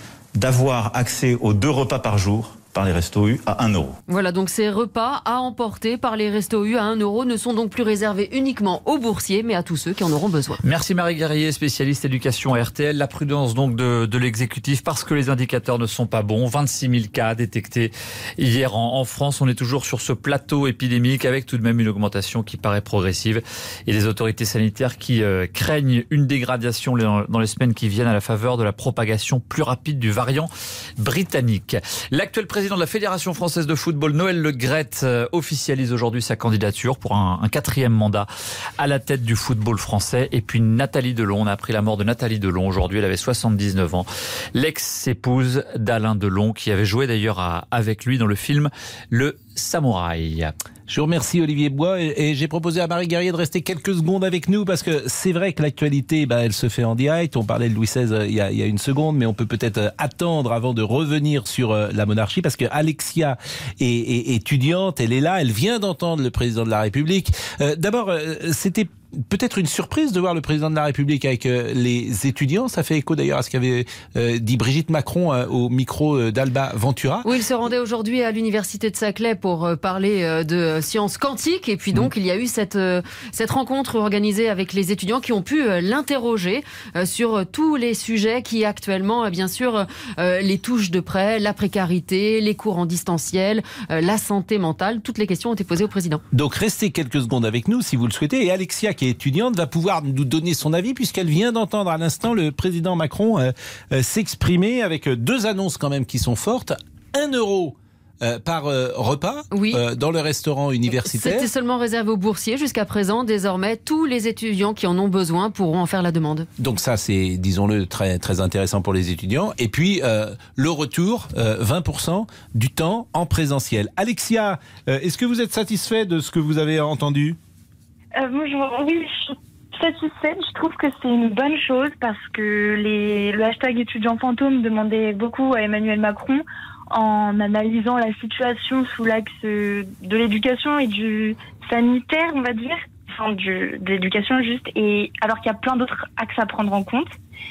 S12: d'avoir accès aux deux repas par jour par les Restos U à un euro.
S19: Voilà, donc ces repas à emporter par les Restos U à un euro ne sont donc plus réservés uniquement aux boursiers, mais à tous ceux qui en auront besoin.
S18: Merci Marie Guerrier, spécialiste éducation à R T L. La prudence donc de, de l'exécutif parce que les indicateurs ne sont pas bons. vingt-six mille cas détectés hier en, en France. On est toujours sur ce plateau épidémique avec tout de même une augmentation qui paraît progressive et les autorités sanitaires qui euh, craignent une dégradation dans les semaines qui viennent à la faveur de la propagation plus rapide du variant britannique. L'actuel président Le président de la Fédération française de football, Noël Le Graët, euh, officialise aujourd'hui sa candidature pour un, un quatrième mandat à la tête du football français. Et puis Nathalie Delon, on a appris la mort de Nathalie Delon aujourd'hui, elle avait soixante-dix-neuf ans. L'ex-épouse d'Alain Delon, qui avait joué d'ailleurs à, avec lui dans le film Le Samouraï.
S3: Je vous remercie Olivier Bois et, et j'ai proposé à Marie Guerrier de rester quelques secondes avec nous parce que c'est vrai que l'actualité, bah, elle se fait en direct. On parlait de Louis seize euh, il, y a, il y a une seconde, mais on peut peut-être euh, attendre avant de revenir sur euh, la monarchie parce que Alexia est, est étudiante, elle est là, elle vient d'entendre le président de la République. Euh, d'abord, euh, c'était peut-être une surprise de voir le président de la République avec euh, les étudiants. Ça fait écho d'ailleurs à ce qu'avait euh, dit Brigitte Macron euh, au micro euh, d'Alba Ventura.
S19: Oui, il se rendait aujourd'hui à l'université de Saclay pour euh, parler euh, de sciences quantiques. Et puis donc, mmh. il y a eu cette, euh, cette rencontre organisée avec les étudiants qui ont pu euh, l'interroger euh, sur euh, tous les sujets qui actuellement, euh, bien sûr, euh, les touchent de près, la précarité, les cours en distanciel, euh, la santé mentale. Toutes les questions ont été posées au président.
S3: Donc, restez quelques secondes avec nous si vous le souhaitez. Et Alexia, qui est étudiante, va pouvoir nous donner son avis puisqu'elle vient d'entendre à l'instant le président Macron euh, euh, s'exprimer avec deux annonces quand même qui sont fortes. Un euro Euh, par euh, repas
S19: oui.
S3: euh, dans le restaurant universitaire.
S19: C'était seulement réservé aux boursiers jusqu'à présent. Désormais, tous les étudiants qui en ont besoin pourront en faire la demande.
S3: Donc ça, c'est, disons-le, très, très intéressant pour les étudiants. Et puis, euh, le retour, euh, vingt pour cent du temps en présentiel. Alexia, euh, est-ce que vous êtes satisfait de ce que vous avez entendu ?
S20: euh, bonjour. Oui, je suis satisfaite. Je trouve que c'est une bonne chose parce que les, le hashtag étudiant fantôme demandait beaucoup à Emmanuel Macron en analysant la situation sous l'axe de l'éducation et du sanitaire, on va dire, enfin du, de l'éducation juste, et alors qu'il y a plein d'autres axes à prendre en compte.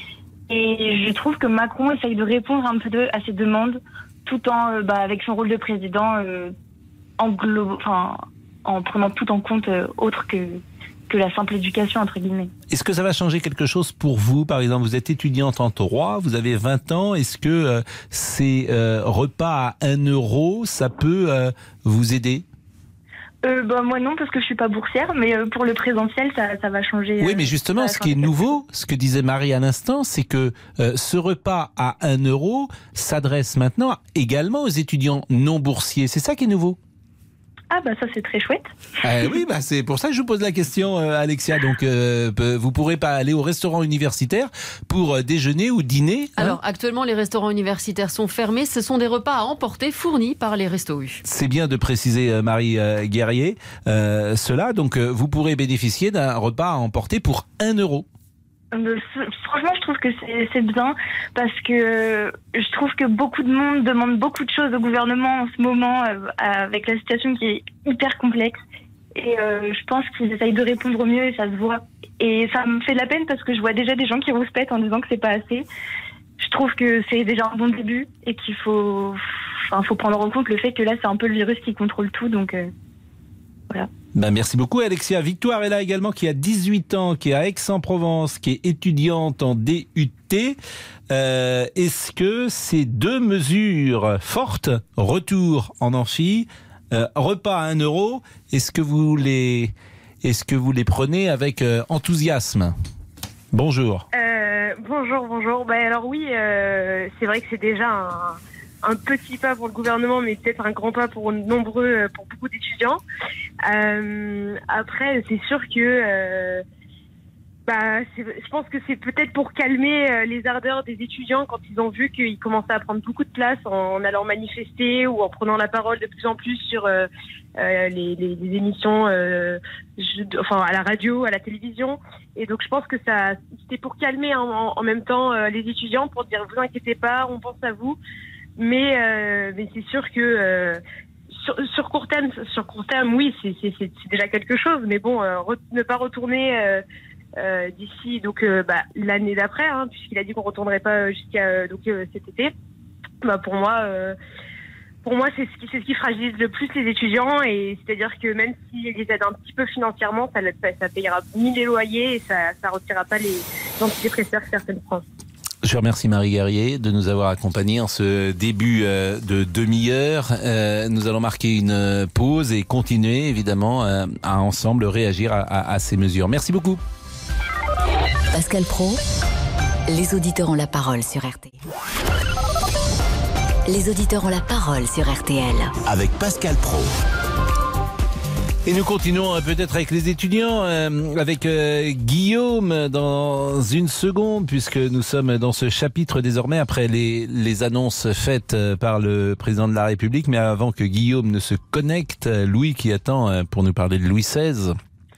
S20: Et je trouve que Macron essaye de répondre un peu de, à ces demandes, tout en, euh, bah, avec son rôle de président, euh, englo- enfin, en prenant tout en compte euh, autre que que la simple éducation, entre guillemets.
S3: Est-ce que ça va changer quelque chose pour vous ? Par exemple, vous êtes étudiante en droit, vous avez vingt ans, est-ce que euh, ces euh, repas à un euro, ça peut euh, vous aider ?
S20: euh, bah, Moi non, parce que je suis pas boursière, mais euh, pour le présentiel, ça, ça va changer.
S3: Oui, mais justement,
S20: euh,
S3: ce qui est nouveau, ce que disait Marie à l'instant, c'est que euh, ce repas à un euro s'adresse maintenant également aux étudiants non boursiers. C'est ça qui est nouveau ?
S20: Ah bah ça c'est très chouette.
S3: Euh, oui, bah c'est pour ça que je vous pose la question, euh, Alexia. Donc euh, vous pourrez pas aller au restaurant universitaire pour euh, déjeuner ou dîner. Hein ?
S19: Alors actuellement les restaurants universitaires sont fermés. Ce sont des repas à emporter fournis par les Restos U.
S3: C'est bien de préciser, euh, Marie euh, Guerrier, euh, cela. Donc euh, vous pourrez bénéficier d'un repas à emporter pour un euro.
S20: Euh, franchement, je trouve que c'est, c'est bien parce que je trouve que beaucoup de monde demande beaucoup de choses au gouvernement en ce moment euh, avec la situation qui est hyper complexe. Et euh, je pense qu'ils essayent de répondre au mieux et ça se voit. Et ça me fait de la peine parce que je vois déjà des gens qui rouspètent en disant que c'est pas assez. Je trouve que c'est déjà un bon début et qu'il faut, enfin, faut prendre en compte le fait que là, c'est un peu le virus qui contrôle tout. Donc euh, voilà.
S3: Ben merci beaucoup Alexia. Victoire est là également, qui a dix-huit ans, qui est à Aix-en-Provence, qui est étudiante en D U T. Euh, est-ce que ces deux mesures fortes, retour en amphi, euh, repas à un euro, est-ce que vous les, Est-ce que vous les prenez avec euh, enthousiasme ? Bonjour.
S21: Euh, bonjour, bonjour. Ben alors oui, euh, c'est vrai que c'est déjà un, un petit pas pour le gouvernement, mais peut-être un grand pas pour nombreux, pour beaucoup d'étudiants. Euh, après, c'est sûr que, euh, bah, c'est, je pense que c'est peut-être pour calmer euh, les ardeurs des étudiants quand ils ont vu qu'ils commençaient à prendre beaucoup de place en, en allant manifester ou en prenant la parole de plus en plus sur euh, euh, les, les, les émissions, euh, je, enfin à la radio, à la télévision. Et donc je pense que ça, c'était pour calmer en, en, en même temps euh, les étudiants, pour dire vous inquiétez pas, on pense à vous. Mais euh, mais c'est sûr que euh, sur, sur court terme, sur court terme, oui, c'est, c'est, c'est, c'est déjà quelque chose. Mais bon, euh, re, ne pas retourner euh, euh, d'ici donc euh, bah, l'année d'après, hein, puisqu'il a dit qu'on retournerait pas jusqu'à euh, donc euh, cet été. Bah pour moi. Euh, Pour moi, c'est ce qui, c'est ce qui fragilise le plus les étudiants, et c'est-à-dire que même s'ils les aident un petit peu financièrement, ça, ça payera ni les loyers et ça ne retirera pas les antidépresseurs que certaines prennent.
S3: Je remercie Marie Guerrier de nous avoir accompagnés en ce début euh, de demi-heure. Euh, nous allons marquer une pause et continuer évidemment euh, à ensemble réagir à, à, à ces mesures. Merci beaucoup.
S2: Pascal Praud, les auditeurs ont la parole sur R T L. Les auditeurs ont la parole sur R T L.
S1: Avec Pascal Praud.
S3: Et nous continuons euh, peut-être avec les étudiants, euh, avec euh, Guillaume dans une seconde, puisque nous sommes dans ce chapitre désormais après les, les annonces faites euh, par le président de la République. Mais avant que Guillaume ne se connecte, Louis qui attend euh, pour nous parler de Louis seize.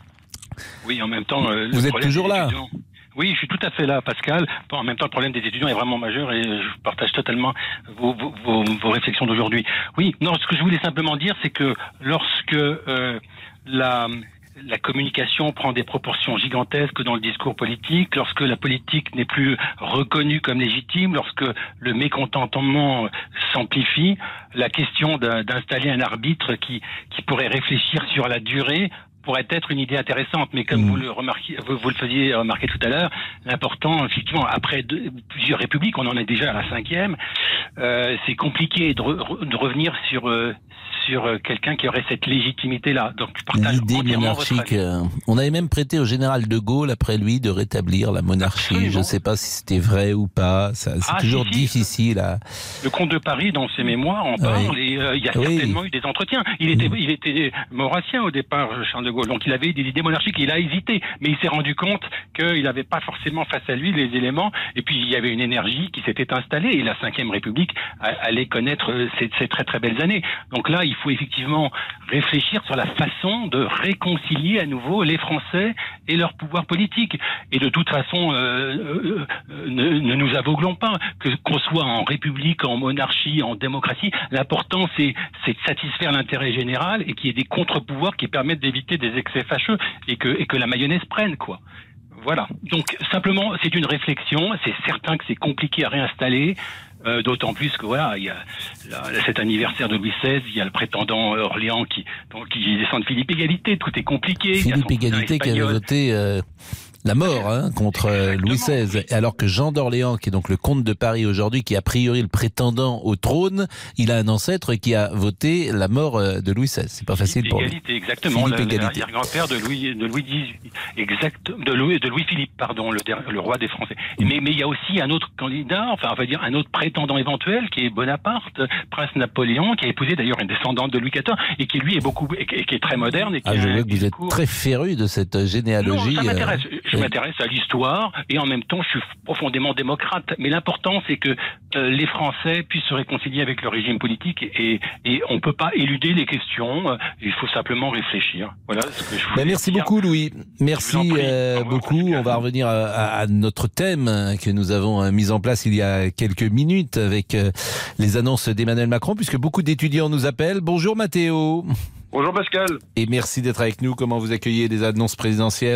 S17: Oui, en même temps... Euh,
S3: Vous êtes toujours là ?
S17: Oui, je suis tout à fait là, Pascal. Bon, en même temps, le problème des étudiants est vraiment majeur et je partage totalement vos, vos, vos, vos réflexions d'aujourd'hui. Oui, non, ce que je voulais simplement dire, c'est que lorsque euh, la... la communication prend des proportions gigantesques dans le discours politique, lorsque la politique n'est plus reconnue comme légitime, lorsque le mécontentement s'amplifie, la question d'installer un arbitre qui, qui pourrait réfléchir sur la durée pourrait être une idée intéressante, mais comme mmh. vous le remarquiez, vous, vous le faisiez remarquer tout à l'heure, l'important, effectivement, après deux, plusieurs républiques, on en est déjà à la cinquième, euh, c'est compliqué de, re, de revenir sur euh, sur quelqu'un qui aurait cette légitimité-là. Donc, je partage
S3: l'idée monarchique. Euh, on avait même prêté au général de Gaulle, après lui, de rétablir la monarchie. Absolument. Je ne sais pas si c'était vrai ou pas. Ça, c'est ah, toujours si, si. difficile à...
S17: Le comte de Paris, dans ses mémoires, en parle, oui. et euh, il y a oui. certainement eu des entretiens. Il était, mmh. il était maurassien au départ, Charles de Gaulle. Donc, il avait des idées monarchiques. Il a hésité, mais il s'est rendu compte qu'il n'avait pas forcément face à lui les éléments. Et puis, il y avait une énergie qui s'était installée. Et la cinquième République allait connaître ces, ces très très belles années. Donc là, il faut effectivement réfléchir sur la façon de réconcilier à nouveau les Français et leur pouvoir politique. Et de toute façon, euh, euh, ne, ne nous aveuglons pas, que qu'on soit en République, en monarchie, en démocratie, l'important c'est, c'est de satisfaire l'intérêt général et qu'il y ait des contre-pouvoirs qui permettent d'éviter des excès fâcheux et que, et que la mayonnaise prenne, quoi. Voilà. Donc, simplement, c'est une réflexion. C'est certain que c'est compliqué à réinstaller. Euh, d'autant plus que voilà, il y a là, cet anniversaire de Louis seize, il y a le prétendant euh, Orléans qui, donc, qui descend de Philippe Égalité, tout est compliqué.
S3: Philippe Égalité qui avait voté euh, la mort hein, contre euh, Louis seize, alors que Jean d'Orléans, qui est donc le comte de Paris aujourd'hui, qui est a priori le prétendant au trône, il a un ancêtre qui a voté la mort euh, de Louis seize. C'est pas facile
S17: Philippe
S3: pour
S17: Égalité,
S3: lui.
S17: Exactement, l'arrière-grand-père de Louis, de Louis dix-huit, exact, de Louis, de Louis Philippe, pardon, le, le roi des Français. Mm. Mais, mais il y a aussi un autre candidat, enfin, on va dire un autre prétendant éventuel, qui est Bonaparte, prince Napoléon, qui a épousé d'ailleurs une descendante de Louis quatorze, et qui lui est beaucoup, et qui, et qui est très moderne. Et qui
S3: ah, je vois que vous êtes très féru de cette généalogie.
S17: Non, ça m'intéresse.
S3: Euh...
S17: Je m'intéresse à l'histoire et en même temps je suis profondément démocrate. Mais l'important c'est que euh, les Français puissent se réconcilier avec le régime politique et, et on peut pas éluder les questions. Il faut simplement réfléchir. Voilà ce que je voulais
S3: ben, merci
S17: dire.
S3: beaucoup Louis. Merci euh, beaucoup. On va revenir à, à notre thème que nous avons mis en place il y a quelques minutes avec euh, les annonces d'Emmanuel Macron, puisque beaucoup d'étudiants nous appellent. Bonjour Mathéo.
S22: Bonjour Pascal.
S3: Et merci d'être avec nous. Comment vous accueillez les annonces présidentielles ?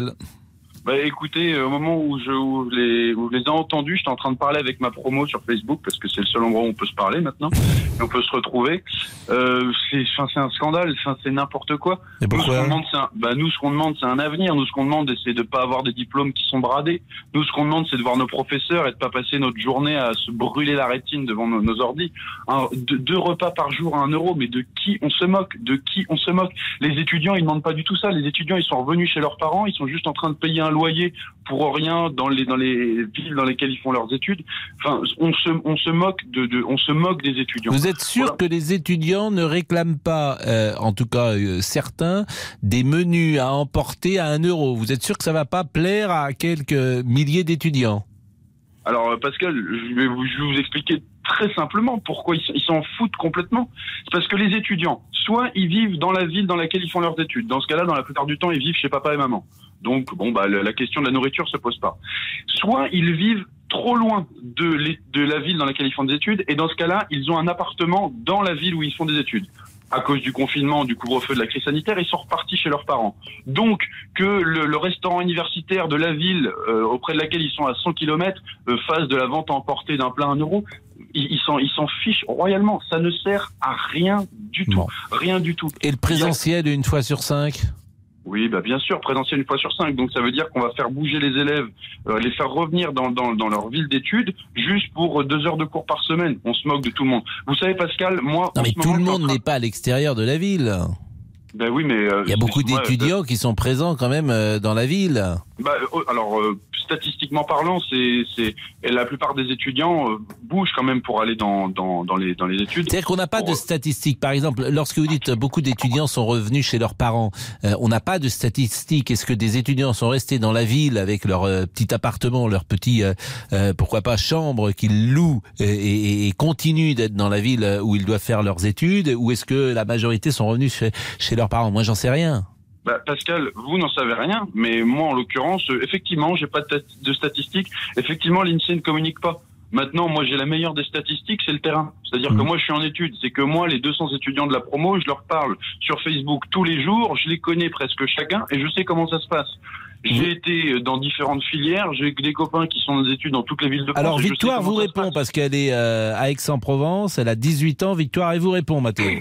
S13: Bah écoutez, au moment où je, où je, les, où je les ai entendus, j'étais en train de parler avec ma promo sur Facebook, parce que c'est le seul endroit où on peut se parler maintenant, et on peut se retrouver. Euh, c'est, enfin, c'est un scandale, enfin, c'est n'importe quoi.
S3: Et pourquoi ?
S13: Nous, ce qu'on demande, c'est un, bah, nous, ce qu'on demande, c'est un avenir. Nous, ce qu'on demande, c'est de pas avoir des diplômes qui sont bradés. Nous, ce qu'on demande, c'est de voir nos professeurs et de pas passer notre journée à se brûler la rétine devant nos, nos ordis. Un, deux, deux repas par jour à un euro, mais de qui on se moque ? De qui on se moque ? Les étudiants, ils demandent pas du tout ça. Les étudiants, ils sont revenus chez leurs parents, ils sont juste en train de payer un loyer pour rien dans les dans les villes dans lesquelles ils font leurs études. Enfin, on se on se moque de, de on se moque des étudiants.
S3: Vous êtes sûr voilà. que les étudiants ne réclament pas, euh, en tout cas euh, certains, des menus à emporter à un euro ? Vous êtes sûr que ça va pas plaire à quelques milliers d'étudiants ?
S13: Alors Pascal, je vais vous, je vais vous expliquer très simplement pourquoi ils, ils s'en foutent complètement. C'est parce que les étudiants, soit ils vivent dans la ville dans laquelle ils font leurs études. Dans ce cas-là, dans la plupart du temps, ils vivent chez papa et maman. Donc, bon, bah, la question de la nourriture se pose pas. Soit ils vivent trop loin de, les, de la ville dans laquelle ils font des études, et dans ce cas-là, ils ont un appartement dans la ville où ils font des études. À cause du confinement, du couvre-feu, de la crise sanitaire, ils sont repartis chez leurs parents. Donc, que le, le restaurant universitaire de la ville, euh, auprès de laquelle ils sont à cent kilomètres, euh, fasse de la vente à emporter d'un plat à un euro, ils, ils s'en, ils s'en fichent royalement. Ça ne sert à rien du tout. Bon. Rien du tout.
S3: Et le présentiel une fois sur cinq ?
S13: Oui, bah bien sûr, présentiel une fois sur cinq. Donc ça veut dire qu'on va faire bouger les élèves, euh, les faire revenir dans, dans, dans leur ville d'études, juste pour deux heures de cours par semaine. On se moque de tout le monde. Vous savez, Pascal, moi...
S3: Non mais tout le monde n'est pas à l'extérieur de la ville.
S13: Ben oui, mais... Euh,
S3: il y a beaucoup d'étudiants euh, qui sont présents quand même euh, dans la ville.
S13: Bah, euh, alors, euh, statistiquement parlant, c'est, c'est, et la plupart des étudiants euh, bougent quand même pour aller dans, dans, dans, les, dans les études.
S3: C'est-à-dire qu'on n'a pas pour... de statistiques. Par exemple, lorsque vous dites beaucoup d'étudiants sont revenus chez leurs parents, euh, on n'a pas de statistiques. Est-ce que des étudiants sont restés dans la ville avec leur euh, petit appartement, leur petit, euh, euh, pourquoi pas, chambre qu'ils louent et, et, et continuent d'être dans la ville où ils doivent faire leurs études, ou est-ce que la majorité sont revenus chez, chez leurs parents ? Moi, j'en sais rien.
S13: Bah, Pascal, vous n'en savez rien, mais moi, en l'occurrence, euh, effectivement, j'ai pas de, de statistiques. Effectivement, l'INSEE ne communique pas. Maintenant, moi, j'ai la meilleure des statistiques, c'est le terrain. C'est-à-dire mmh. que moi, je suis en études. C'est que moi, les deux cents étudiants de la promo, je leur parle sur Facebook tous les jours. Je les connais presque chacun et je sais comment ça se passe. J'ai mmh. été dans différentes filières. J'ai des copains qui sont dans des études dans toutes les villes de France.
S3: Alors, Victoire vous répond parce qu'elle est euh, à Aix-en-Provence. Elle a dix-huit ans. Victoire, elle vous répond, Mathéo.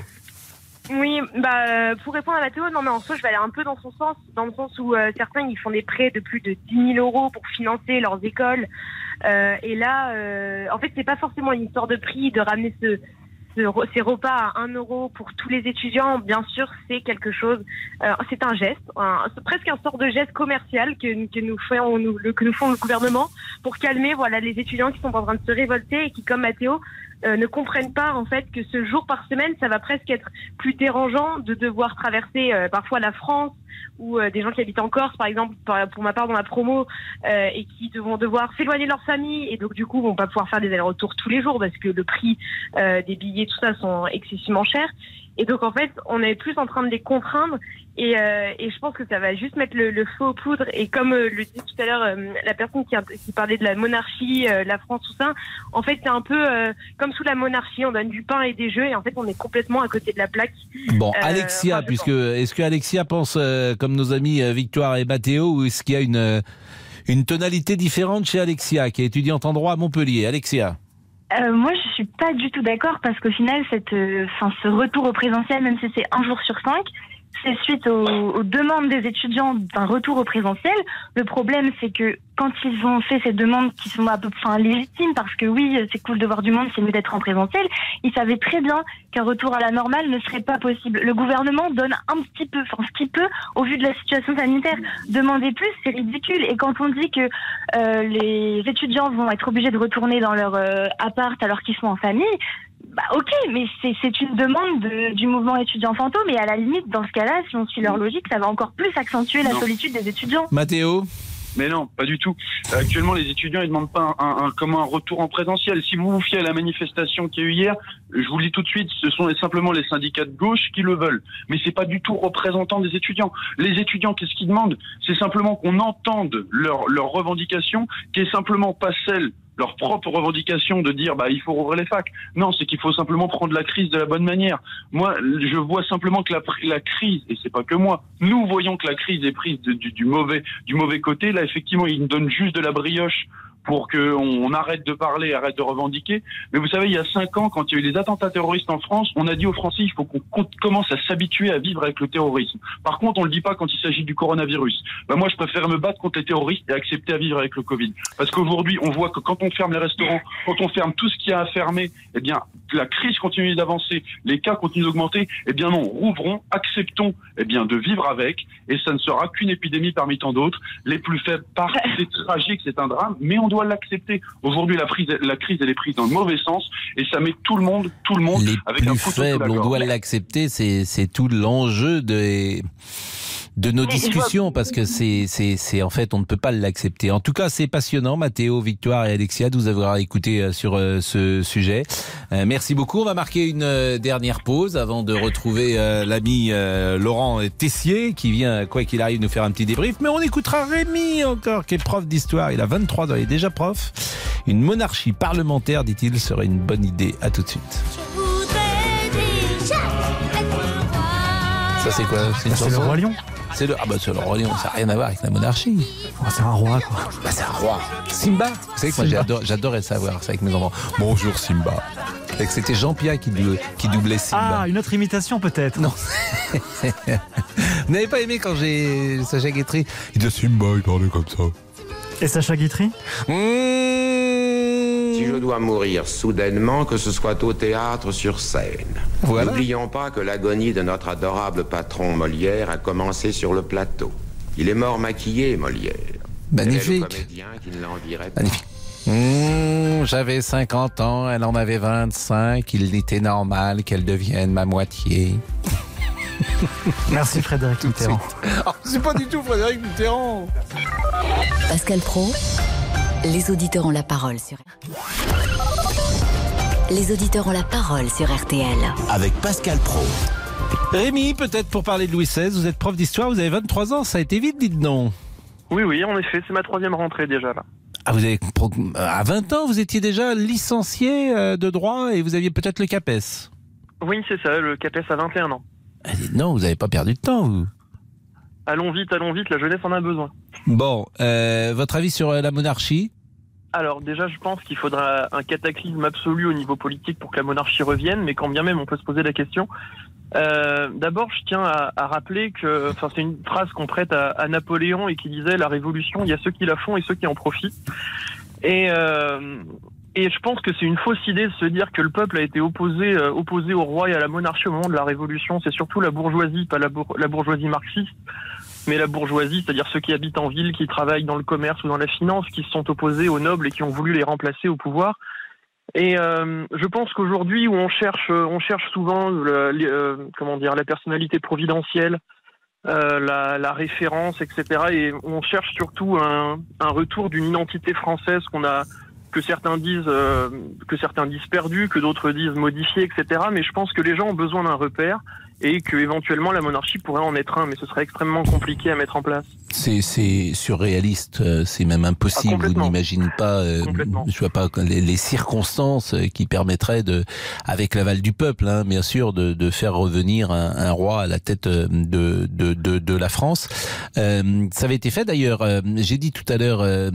S21: Oui, bah pour répondre à Mathéo, non mais en soi je vais aller un peu dans son sens, dans le sens où euh, certains ils font des prêts de plus de dix mille euros pour financer leurs écoles. Euh, et là, euh, en fait c'est pas forcément une histoire de prix, de ramener ce, ce, ces repas à un euro pour tous les étudiants. Bien sûr c'est quelque chose, euh, c'est un geste, un, c'est presque un sort de geste commercial que, que, nous fait, nous, le, que nous font le gouvernement pour calmer voilà les étudiants qui sont en train de se révolter et qui comme Mathéo Euh, ne comprennent pas en fait que ce jour par semaine, ça va presque être plus dérangeant de devoir traverser euh, parfois la France ou euh, des gens qui habitent en Corse, par exemple, par, pour ma part dans la promo, euh, et qui vont devoir s'éloigner de leur famille et donc du coup vont pas pouvoir faire des allers-retours tous les jours parce que le prix euh, des billets, tout ça, sont excessivement chers. Et donc en fait, on est plus en train de les contraindre et, euh, et je pense que ça va juste mettre le, le feu aux poudres. Et comme euh, le disait tout à l'heure euh, la personne qui, a, qui parlait de la monarchie, euh, la France, tout ça, en fait c'est un peu euh, comme sous la monarchie, on donne du pain et des jeux et en fait on est complètement à côté de la plaque.
S3: Bon,
S21: euh,
S3: Alexia,
S21: enfin,
S3: puisque est-ce que Alexia pense euh, comme nos amis euh, Victoire et Mathéo, ou est-ce qu'il y a une, euh, une tonalité différente chez Alexia, qui est étudiante en droit à Montpellier? Alexia.
S4: Euh, moi, je suis pas du tout d'accord parce qu'au final, cette, euh, ce retour au présentiel, même si c'est un jour sur cinq, c'est suite aux, aux demandes des étudiants d'un retour au présentiel. Le problème, c'est que quand ils ont fait ces demandes qui sont à peu près légitimes, parce que oui, c'est cool de voir du monde, c'est mieux d'être en présentiel, ils savaient très bien qu'un retour à la normale ne serait pas possible. Le gouvernement donne un petit peu, enfin ce qu'il peut, au vu de la situation sanitaire. Demander plus, c'est ridicule. Et quand on dit que euh, les étudiants vont être obligés de retourner dans leur euh, appart alors qu'ils sont en famille, bah ok, mais c'est, c'est une demande de, du mouvement étudiant fantôme, et à la limite, dans ce cas-là, si on suit leur logique, ça va encore plus accentuer la
S13: non.
S4: solitude des étudiants.
S3: Mathéo?
S13: Mais non, pas du tout. Actuellement, les étudiants, ils demandent pas un, un, un, comme un retour en présentiel. Si vous vous fiez à la manifestation qu'il y a eu hier, je vous le dis tout de suite, ce sont simplement les syndicats de gauche qui le veulent. Mais c'est pas du tout représentant des étudiants. Les étudiants, qu'est-ce qu'ils demandent? C'est simplement qu'on entende leurs leur revendications, qui est simplement pas celle
S15: leur propre revendication de dire bah il faut rouvrir les facs. Non, c'est qu'il faut simplement prendre la crise de la bonne manière. Moi, je vois simplement que la, la crise, et c'est pas que moi, nous voyons que la crise est prise de, du, du mauvais du mauvais côté. Là, effectivement, ils nous donnent juste de la brioche pour qu'on on arrête de parler, arrête de revendiquer. Mais vous savez, il y a cinq ans, quand il y a eu des attentats terroristes en France, on a dit aux Français, il faut qu'on commence à s'habituer à vivre avec le terrorisme. Par contre, on le dit pas quand il s'agit du coronavirus. Ben moi, je préfère me battre contre les terroristes et accepter à vivre avec le Covid. Parce qu'aujourd'hui, on voit que quand on ferme les restaurants, quand on ferme tout ce qu'il y a à fermer, eh bien, la crise continue d'avancer, les cas continuent d'augmenter. Eh bien non, rouvrons, acceptons, eh bien, de vivre avec, et ça ne sera qu'une épidémie parmi tant d'autres. Les plus faibles partent, c'est tragique, c'est un drame, mais on doit l'accepter. Aujourd'hui, la, prise, la crise, elle est prise dans le mauvais sens, et ça met tout le monde, tout le monde,
S3: les
S15: avec
S3: plus
S15: un couteau
S3: faibles,
S15: sous la
S3: on
S15: gorge.
S3: doit l'accepter. C'est, c'est tout l'enjeu de, de nos discussions, parce que c'est, c'est, c'est, en fait, on ne peut pas l'accepter. En tout cas, c'est passionnant, Mathéo, Victoire et Alexia, de vous avoir écouté sur euh, ce sujet. Euh, merci beaucoup. On va marquer une euh, dernière pause avant de retrouver euh, l'ami euh, Laurent Tessier, qui vient, quoi qu'il arrive, nous faire un petit débrief. Mais on écoutera Rémi encore, qui est prof d'histoire. Il a vingt-trois ans, il est déjà prof. Une monarchie parlementaire, dit-il, serait une bonne idée. À tout de suite. Ça, c'est quoi? C'est une
S10: C'est
S3: chanson
S10: le Roi Lion.
S3: C'est le, ah bah c'est le Roi Lion, ça n'a rien à voir avec la monarchie.
S10: Oh, c'est un roi, quoi.
S3: Bah c'est un roi. Simba. Vous savez que moi j'adore, j'adorais savoir ça avec mes enfants. Bonjour Simba. Et que c'était Jean-Pierre qui, doublait, qui doublait Simba.
S10: Ah, une autre imitation peut-être.
S3: Non. Vous n'avez pas aimé quand j'ai Sacha Guitry? Il dit Simba, il parlait comme ça.
S10: Et Sacha Guitry?
S3: mmh...
S6: Si je dois mourir soudainement, que ce soit au théâtre, sur scène.
S3: Voilà.
S6: N'oublions pas que l'agonie de notre adorable patron Molière a commencé sur le plateau. Il est mort maquillé, Molière.
S3: Magnifique.
S6: Quel est le comédien qui ne l'envierait pas.
S3: Magnifique. Mmh, j'avais cinquante ans, elle en avait vingt-cinq. Il était normal qu'elle devienne ma moitié.
S10: Merci Frédéric Mitterrand.
S3: Oh, c'est pas du tout Frédéric Mitterrand.
S2: Pascal Praud, les auditeurs ont la parole sur Les auditeurs ont la parole sur R T L.
S1: Avec Pascal Praud.
S3: Rémi, peut-être pour parler de Louis seize, vous êtes prof d'histoire, vous avez vingt-trois ans, ça a été vite, dites non.
S22: Oui, oui, en effet, c'est ma troisième rentrée déjà là.
S3: Ah, vous avez, à vingt ans, vous étiez déjà licencié de droit et vous aviez peut-être le CAPES.
S22: Oui, c'est ça, le CAPES à vingt et un ans.
S3: Non, vous n'avez pas perdu de temps, vous.
S22: Allons vite, allons vite, la jeunesse en a besoin.
S3: Bon, euh, votre avis sur la monarchie?
S22: Alors déjà, je pense qu'il faudra un cataclysme absolu au niveau politique pour que la monarchie revienne, mais quand bien même on peut se poser la question. Euh, d'abord, je tiens à, à rappeler que, enfin, c'est une phrase qu'on prête à, à Napoléon et qui disait la révolution, il y a ceux qui la font et ceux qui en profitent. Et euh, et je pense que c'est une fausse idée de se dire que le peuple a été opposé euh, opposé au roi et à la monarchie au moment de la révolution. C'est surtout la bourgeoisie, pas la, bour- la bourgeoisie marxiste, mais la bourgeoisie, c'est-à-dire ceux qui habitent en ville, qui travaillent dans le commerce ou dans la finance, qui se sont opposés aux nobles et qui ont voulu les remplacer au pouvoir. Et euh, je pense qu'aujourd'hui, où on cherche, on cherche souvent le, le, euh, comment dire, la personnalité providentielle, euh, la, la référence, et cetera. Et on cherche surtout un, un retour d'une identité française qu'on a, que certains disent, euh, que certains disent perdue, que d'autres disent modifiée, et cetera. Mais je pense que les gens ont besoin d'un repère et que éventuellement la monarchie pourrait en être un, mais ce serait extrêmement compliqué à mettre en place.
S3: C'est, c'est surréaliste, c'est même impossible. Ah, vous n'imaginez pas, euh, je vois pas les, les circonstances qui permettraient de, avec l'aval du peuple, hein, bien sûr, de, de faire revenir un, un roi à la tête de de de, de la France. Euh, ça avait été fait d'ailleurs. Euh, j'ai dit tout à l'heure euh,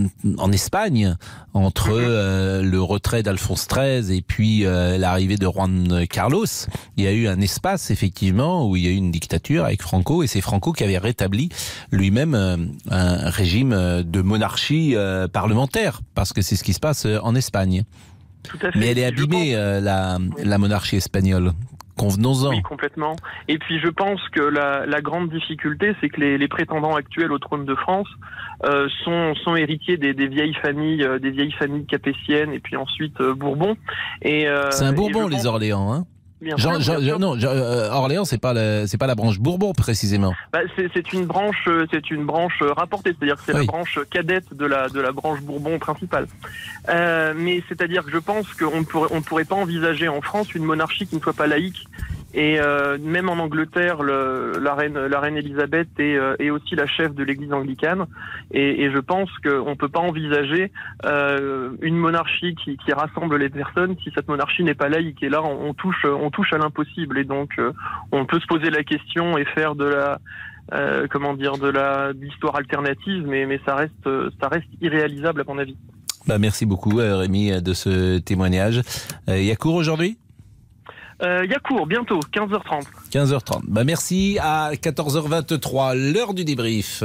S3: en Espagne, entre euh, le retrait d'Alphonse treize et puis euh, l'arrivée de Juan Carlos, il y a eu un espace effectivement où il y a eu une dictature avec Franco, et c'est Franco qui avait rétabli lui-même euh, un régime de monarchie euh, parlementaire, parce que c'est ce qui se passe en Espagne.
S22: Tout à fait.
S3: Mais elle est abîmée, euh, la, la monarchie espagnole. Convenons-en.
S22: Oui, complètement. Et puis je pense que la, la grande difficulté, c'est que les, les prétendants actuels au trône de France euh, sont, sont héritiers des, des vieilles familles, euh, des vieilles familles capétiennes et puis ensuite euh, Bourbon. Et euh,
S3: c'est un Bourbon, les pense... Orléans, hein.
S22: Bien
S3: Jean,
S22: sûr,
S3: Jean,
S22: bien sûr.
S3: Non, Jean, euh, Orléans, c'est pas la, c'est pas la branche Bourbon précisément.
S22: Bah, c'est, c'est une branche, c'est une branche rapportée, c'est-à-dire que c'est oui. la branche cadette de la de la branche Bourbon principale. Euh, mais c'est-à-dire que je pense qu'on pourrait on pourrait pas envisager en France une monarchie qui ne soit pas laïque Et euh, même en Angleterre, le, la reine, la reine Elisabeth est, euh, est aussi la chef de l'Église anglicane. Et, et je pense qu'on peut pas envisager euh, une monarchie qui, qui rassemble les personnes si cette monarchie n'est pas laïque. Et là, on, on touche, on touche à l'impossible. Et donc, euh, on peut se poser la question et faire de la, euh, comment dire, de la, de l'histoire alternative, mais, mais ça reste, ça reste irréalisable à mon avis.
S3: Bah merci beaucoup, Rémi, de ce témoignage. Il y a cours aujourd'hui ?
S22: Euh, il y a cours, bientôt, quinze heures trente.
S3: quinze heures trente. Bah merci, à quatorze heures vingt-trois, l'heure du débrief.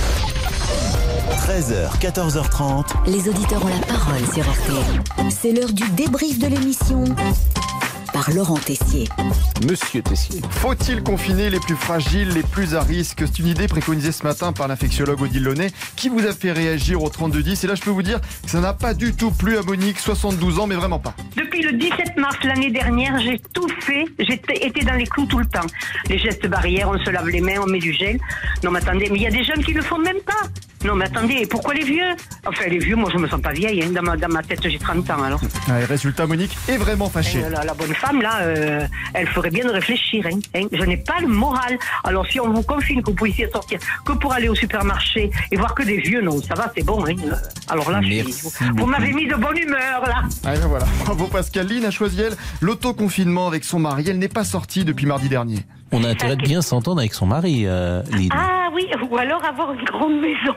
S1: treize heures, quatorze heures trente.
S2: Les auditeurs ont la parole sur R T L. C'est l'heure du débrief de l'émission par Laurent Tessier.
S3: Monsieur Tessier.
S5: Faut-il confiner les plus fragiles, les plus à risque ? C'est une idée préconisée ce matin par l'infectiologue Odile Launay qui vous a fait réagir au trente-deux dix. Et là, je peux vous dire que ça n'a pas du tout plu à Monique, soixante-douze ans, mais vraiment pas.
S7: Depuis le dix-sept mars l'année dernière, j'ai tout fait. J'ai été dans les clous tout le temps. Les gestes barrières, on se lave les mains, on met du gel. Non, mais attendez, mais il y a des jeunes qui ne le font même pas. Non, mais attendez, pourquoi les vieux ? Enfin, les vieux, moi, je me sens pas vieille. Hein. Dans, ma, dans ma tête, j'ai trente ans, alors.
S5: Ouais, résultat, Monique est vraiment fâchée.
S7: Euh, la, la bonne femme, là, euh, elle ferait bien de réfléchir. Hein, hein. Je n'ai pas le moral. Alors, si on vous confine que vous pouvez essayer de sortir que pour aller au supermarché et voir que des vieux, non, ça va, c'est bon. Hein. Alors là, je suis, vous, vous m'avez mis de bonne humeur, là.
S5: Ah, ben voilà. Bravo, Pascal. Lynn a choisi, elle, l'autoconfinement avec son mari. Elle n'est pas sortie depuis mardi dernier.
S3: On a intérêt de bien s'entendre avec son mari, euh, Lynn.
S7: Ah oui, ou alors avoir une grande maison.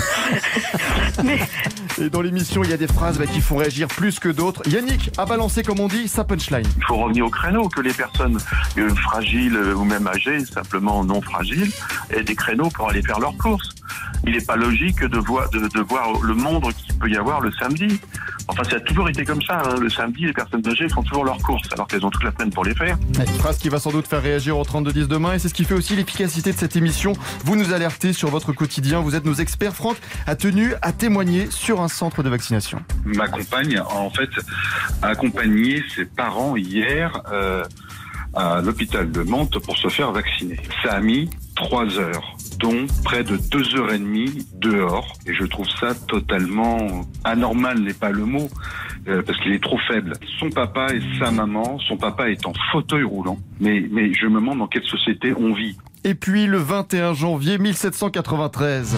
S5: Mais... Et dans l'émission, il y a des phrases bah, qui font réagir plus que d'autres. Yannick a balancé, comme on dit, sa punchline.
S8: Il faut revenir au créneau, que les personnes euh, fragiles euh, ou même âgées, simplement non fragiles, aient des créneaux pour aller faire leurs courses. Il n'est pas logique de voir, de, de voir le monde qu'il peut y avoir le samedi. Enfin, ça a toujours été comme ça. Hein. Le samedi, les personnes âgées font toujours leurs courses, alors qu'elles ont toute la semaine pour les faire.
S5: Une phrase qui va sans doute faire réagir au trente-deux dix demain, et c'est ce qui fait aussi l'efficacité de cette émission. Vous nous alertez sur votre quotidien, vous êtes nos experts. Franck a tenu à témoigner sur un centre de vaccination.
S15: Ma compagne a en fait accompagné ses parents hier euh, à l'hôpital de Mantes pour se faire vacciner. Ça a mis trois heures, dont près de deux heures et demie dehors. Et je trouve ça totalement anormal, n'est pas le mot, euh, parce qu'il est trop faible. Son papa et sa maman, son papa est en fauteuil roulant. Mais, mais je me demande dans quelle société on vit.
S5: Et puis le vingt et un janvier mille sept cent quatre-vingt-treize...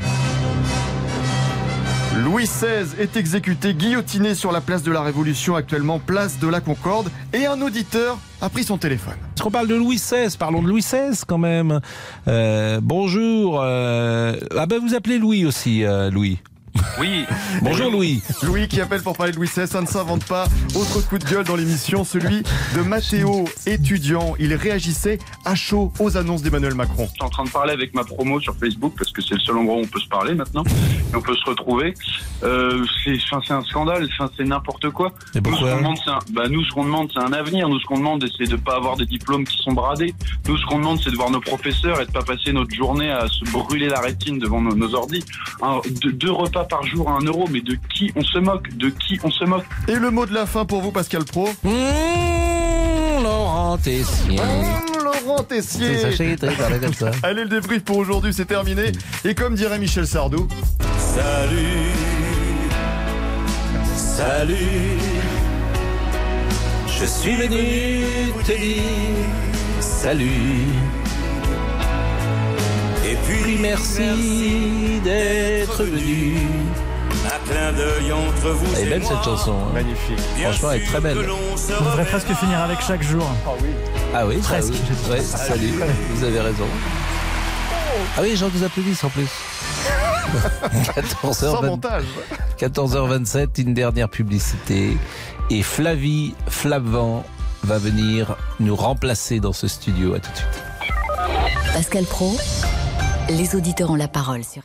S5: Louis seize est exécuté, guillotiné sur la place de la Révolution, actuellement place de la Concorde, et un auditeur a pris son téléphone.
S3: Est-ce qu'on parle de Louis seize ? Parlons de Louis seize quand même. Euh, bonjour. Euh... Ah ben vous appelez Louis aussi, euh, Louis.
S22: Oui.
S3: Bonjour Louis.
S5: Louis qui appelle pour parler de Louis seize, ça ne s'invente pas. Autre coup de gueule dans l'émission, celui de Mathéo, étudiant. Il réagissait à chaud aux annonces d'Emmanuel Macron.
S15: Je suis en train de parler avec ma promo sur Facebook parce que c'est le seul endroit où on peut se parler maintenant et on peut se retrouver. Euh, c'est, enfin, c'est un scandale, enfin, c'est n'importe quoi.
S3: Et pourquoi ?
S15: Nous, ce qu'on demande, c'est un, bah, nous, ce qu'on demande, c'est un avenir. Nous, ce qu'on demande, c'est de pas avoir des diplômes qui sont bradés. Nous, ce qu'on demande, c'est de voir nos professeurs et de pas passer notre journée à se brûler la rétine devant nos, nos ordis. Un, deux, deux repas par jour à un euro, mais de qui on se moque ? De qui on se moque ?
S5: Et le mot de la fin pour vous, Pascal Pro ?
S3: Mmh, Laurent Tessier.
S5: Mmh, Laurent Tessier.
S3: C'est sachet, t'as parlé comme ça.
S5: Allez, le débrief pour aujourd'hui, c'est terminé. Et comme dirait Michel Sardou...
S1: Salut, salut, je suis venu te dire salut. Et puis merci, merci d'être venu. Un clin d'œil entre vous.
S3: Elle est belle cette chanson. Hein.
S5: Magnifique.
S3: Franchement, elle est très belle.
S10: On devrait presque finir avec chaque jour.
S5: Ah oui.
S3: Ah oui,
S10: presque.
S3: Ah oui. Ouais, salut, vous avez raison. Ah oui, les gens vous applaudissent en plus. quatorze heures vingt...
S5: Sans montage.
S3: quatorze heures vingt-sept, une dernière publicité. Et Flavie Flavant va venir nous remplacer dans ce studio. À tout de suite.
S2: Pascal Pro, les auditeurs ont la parole sur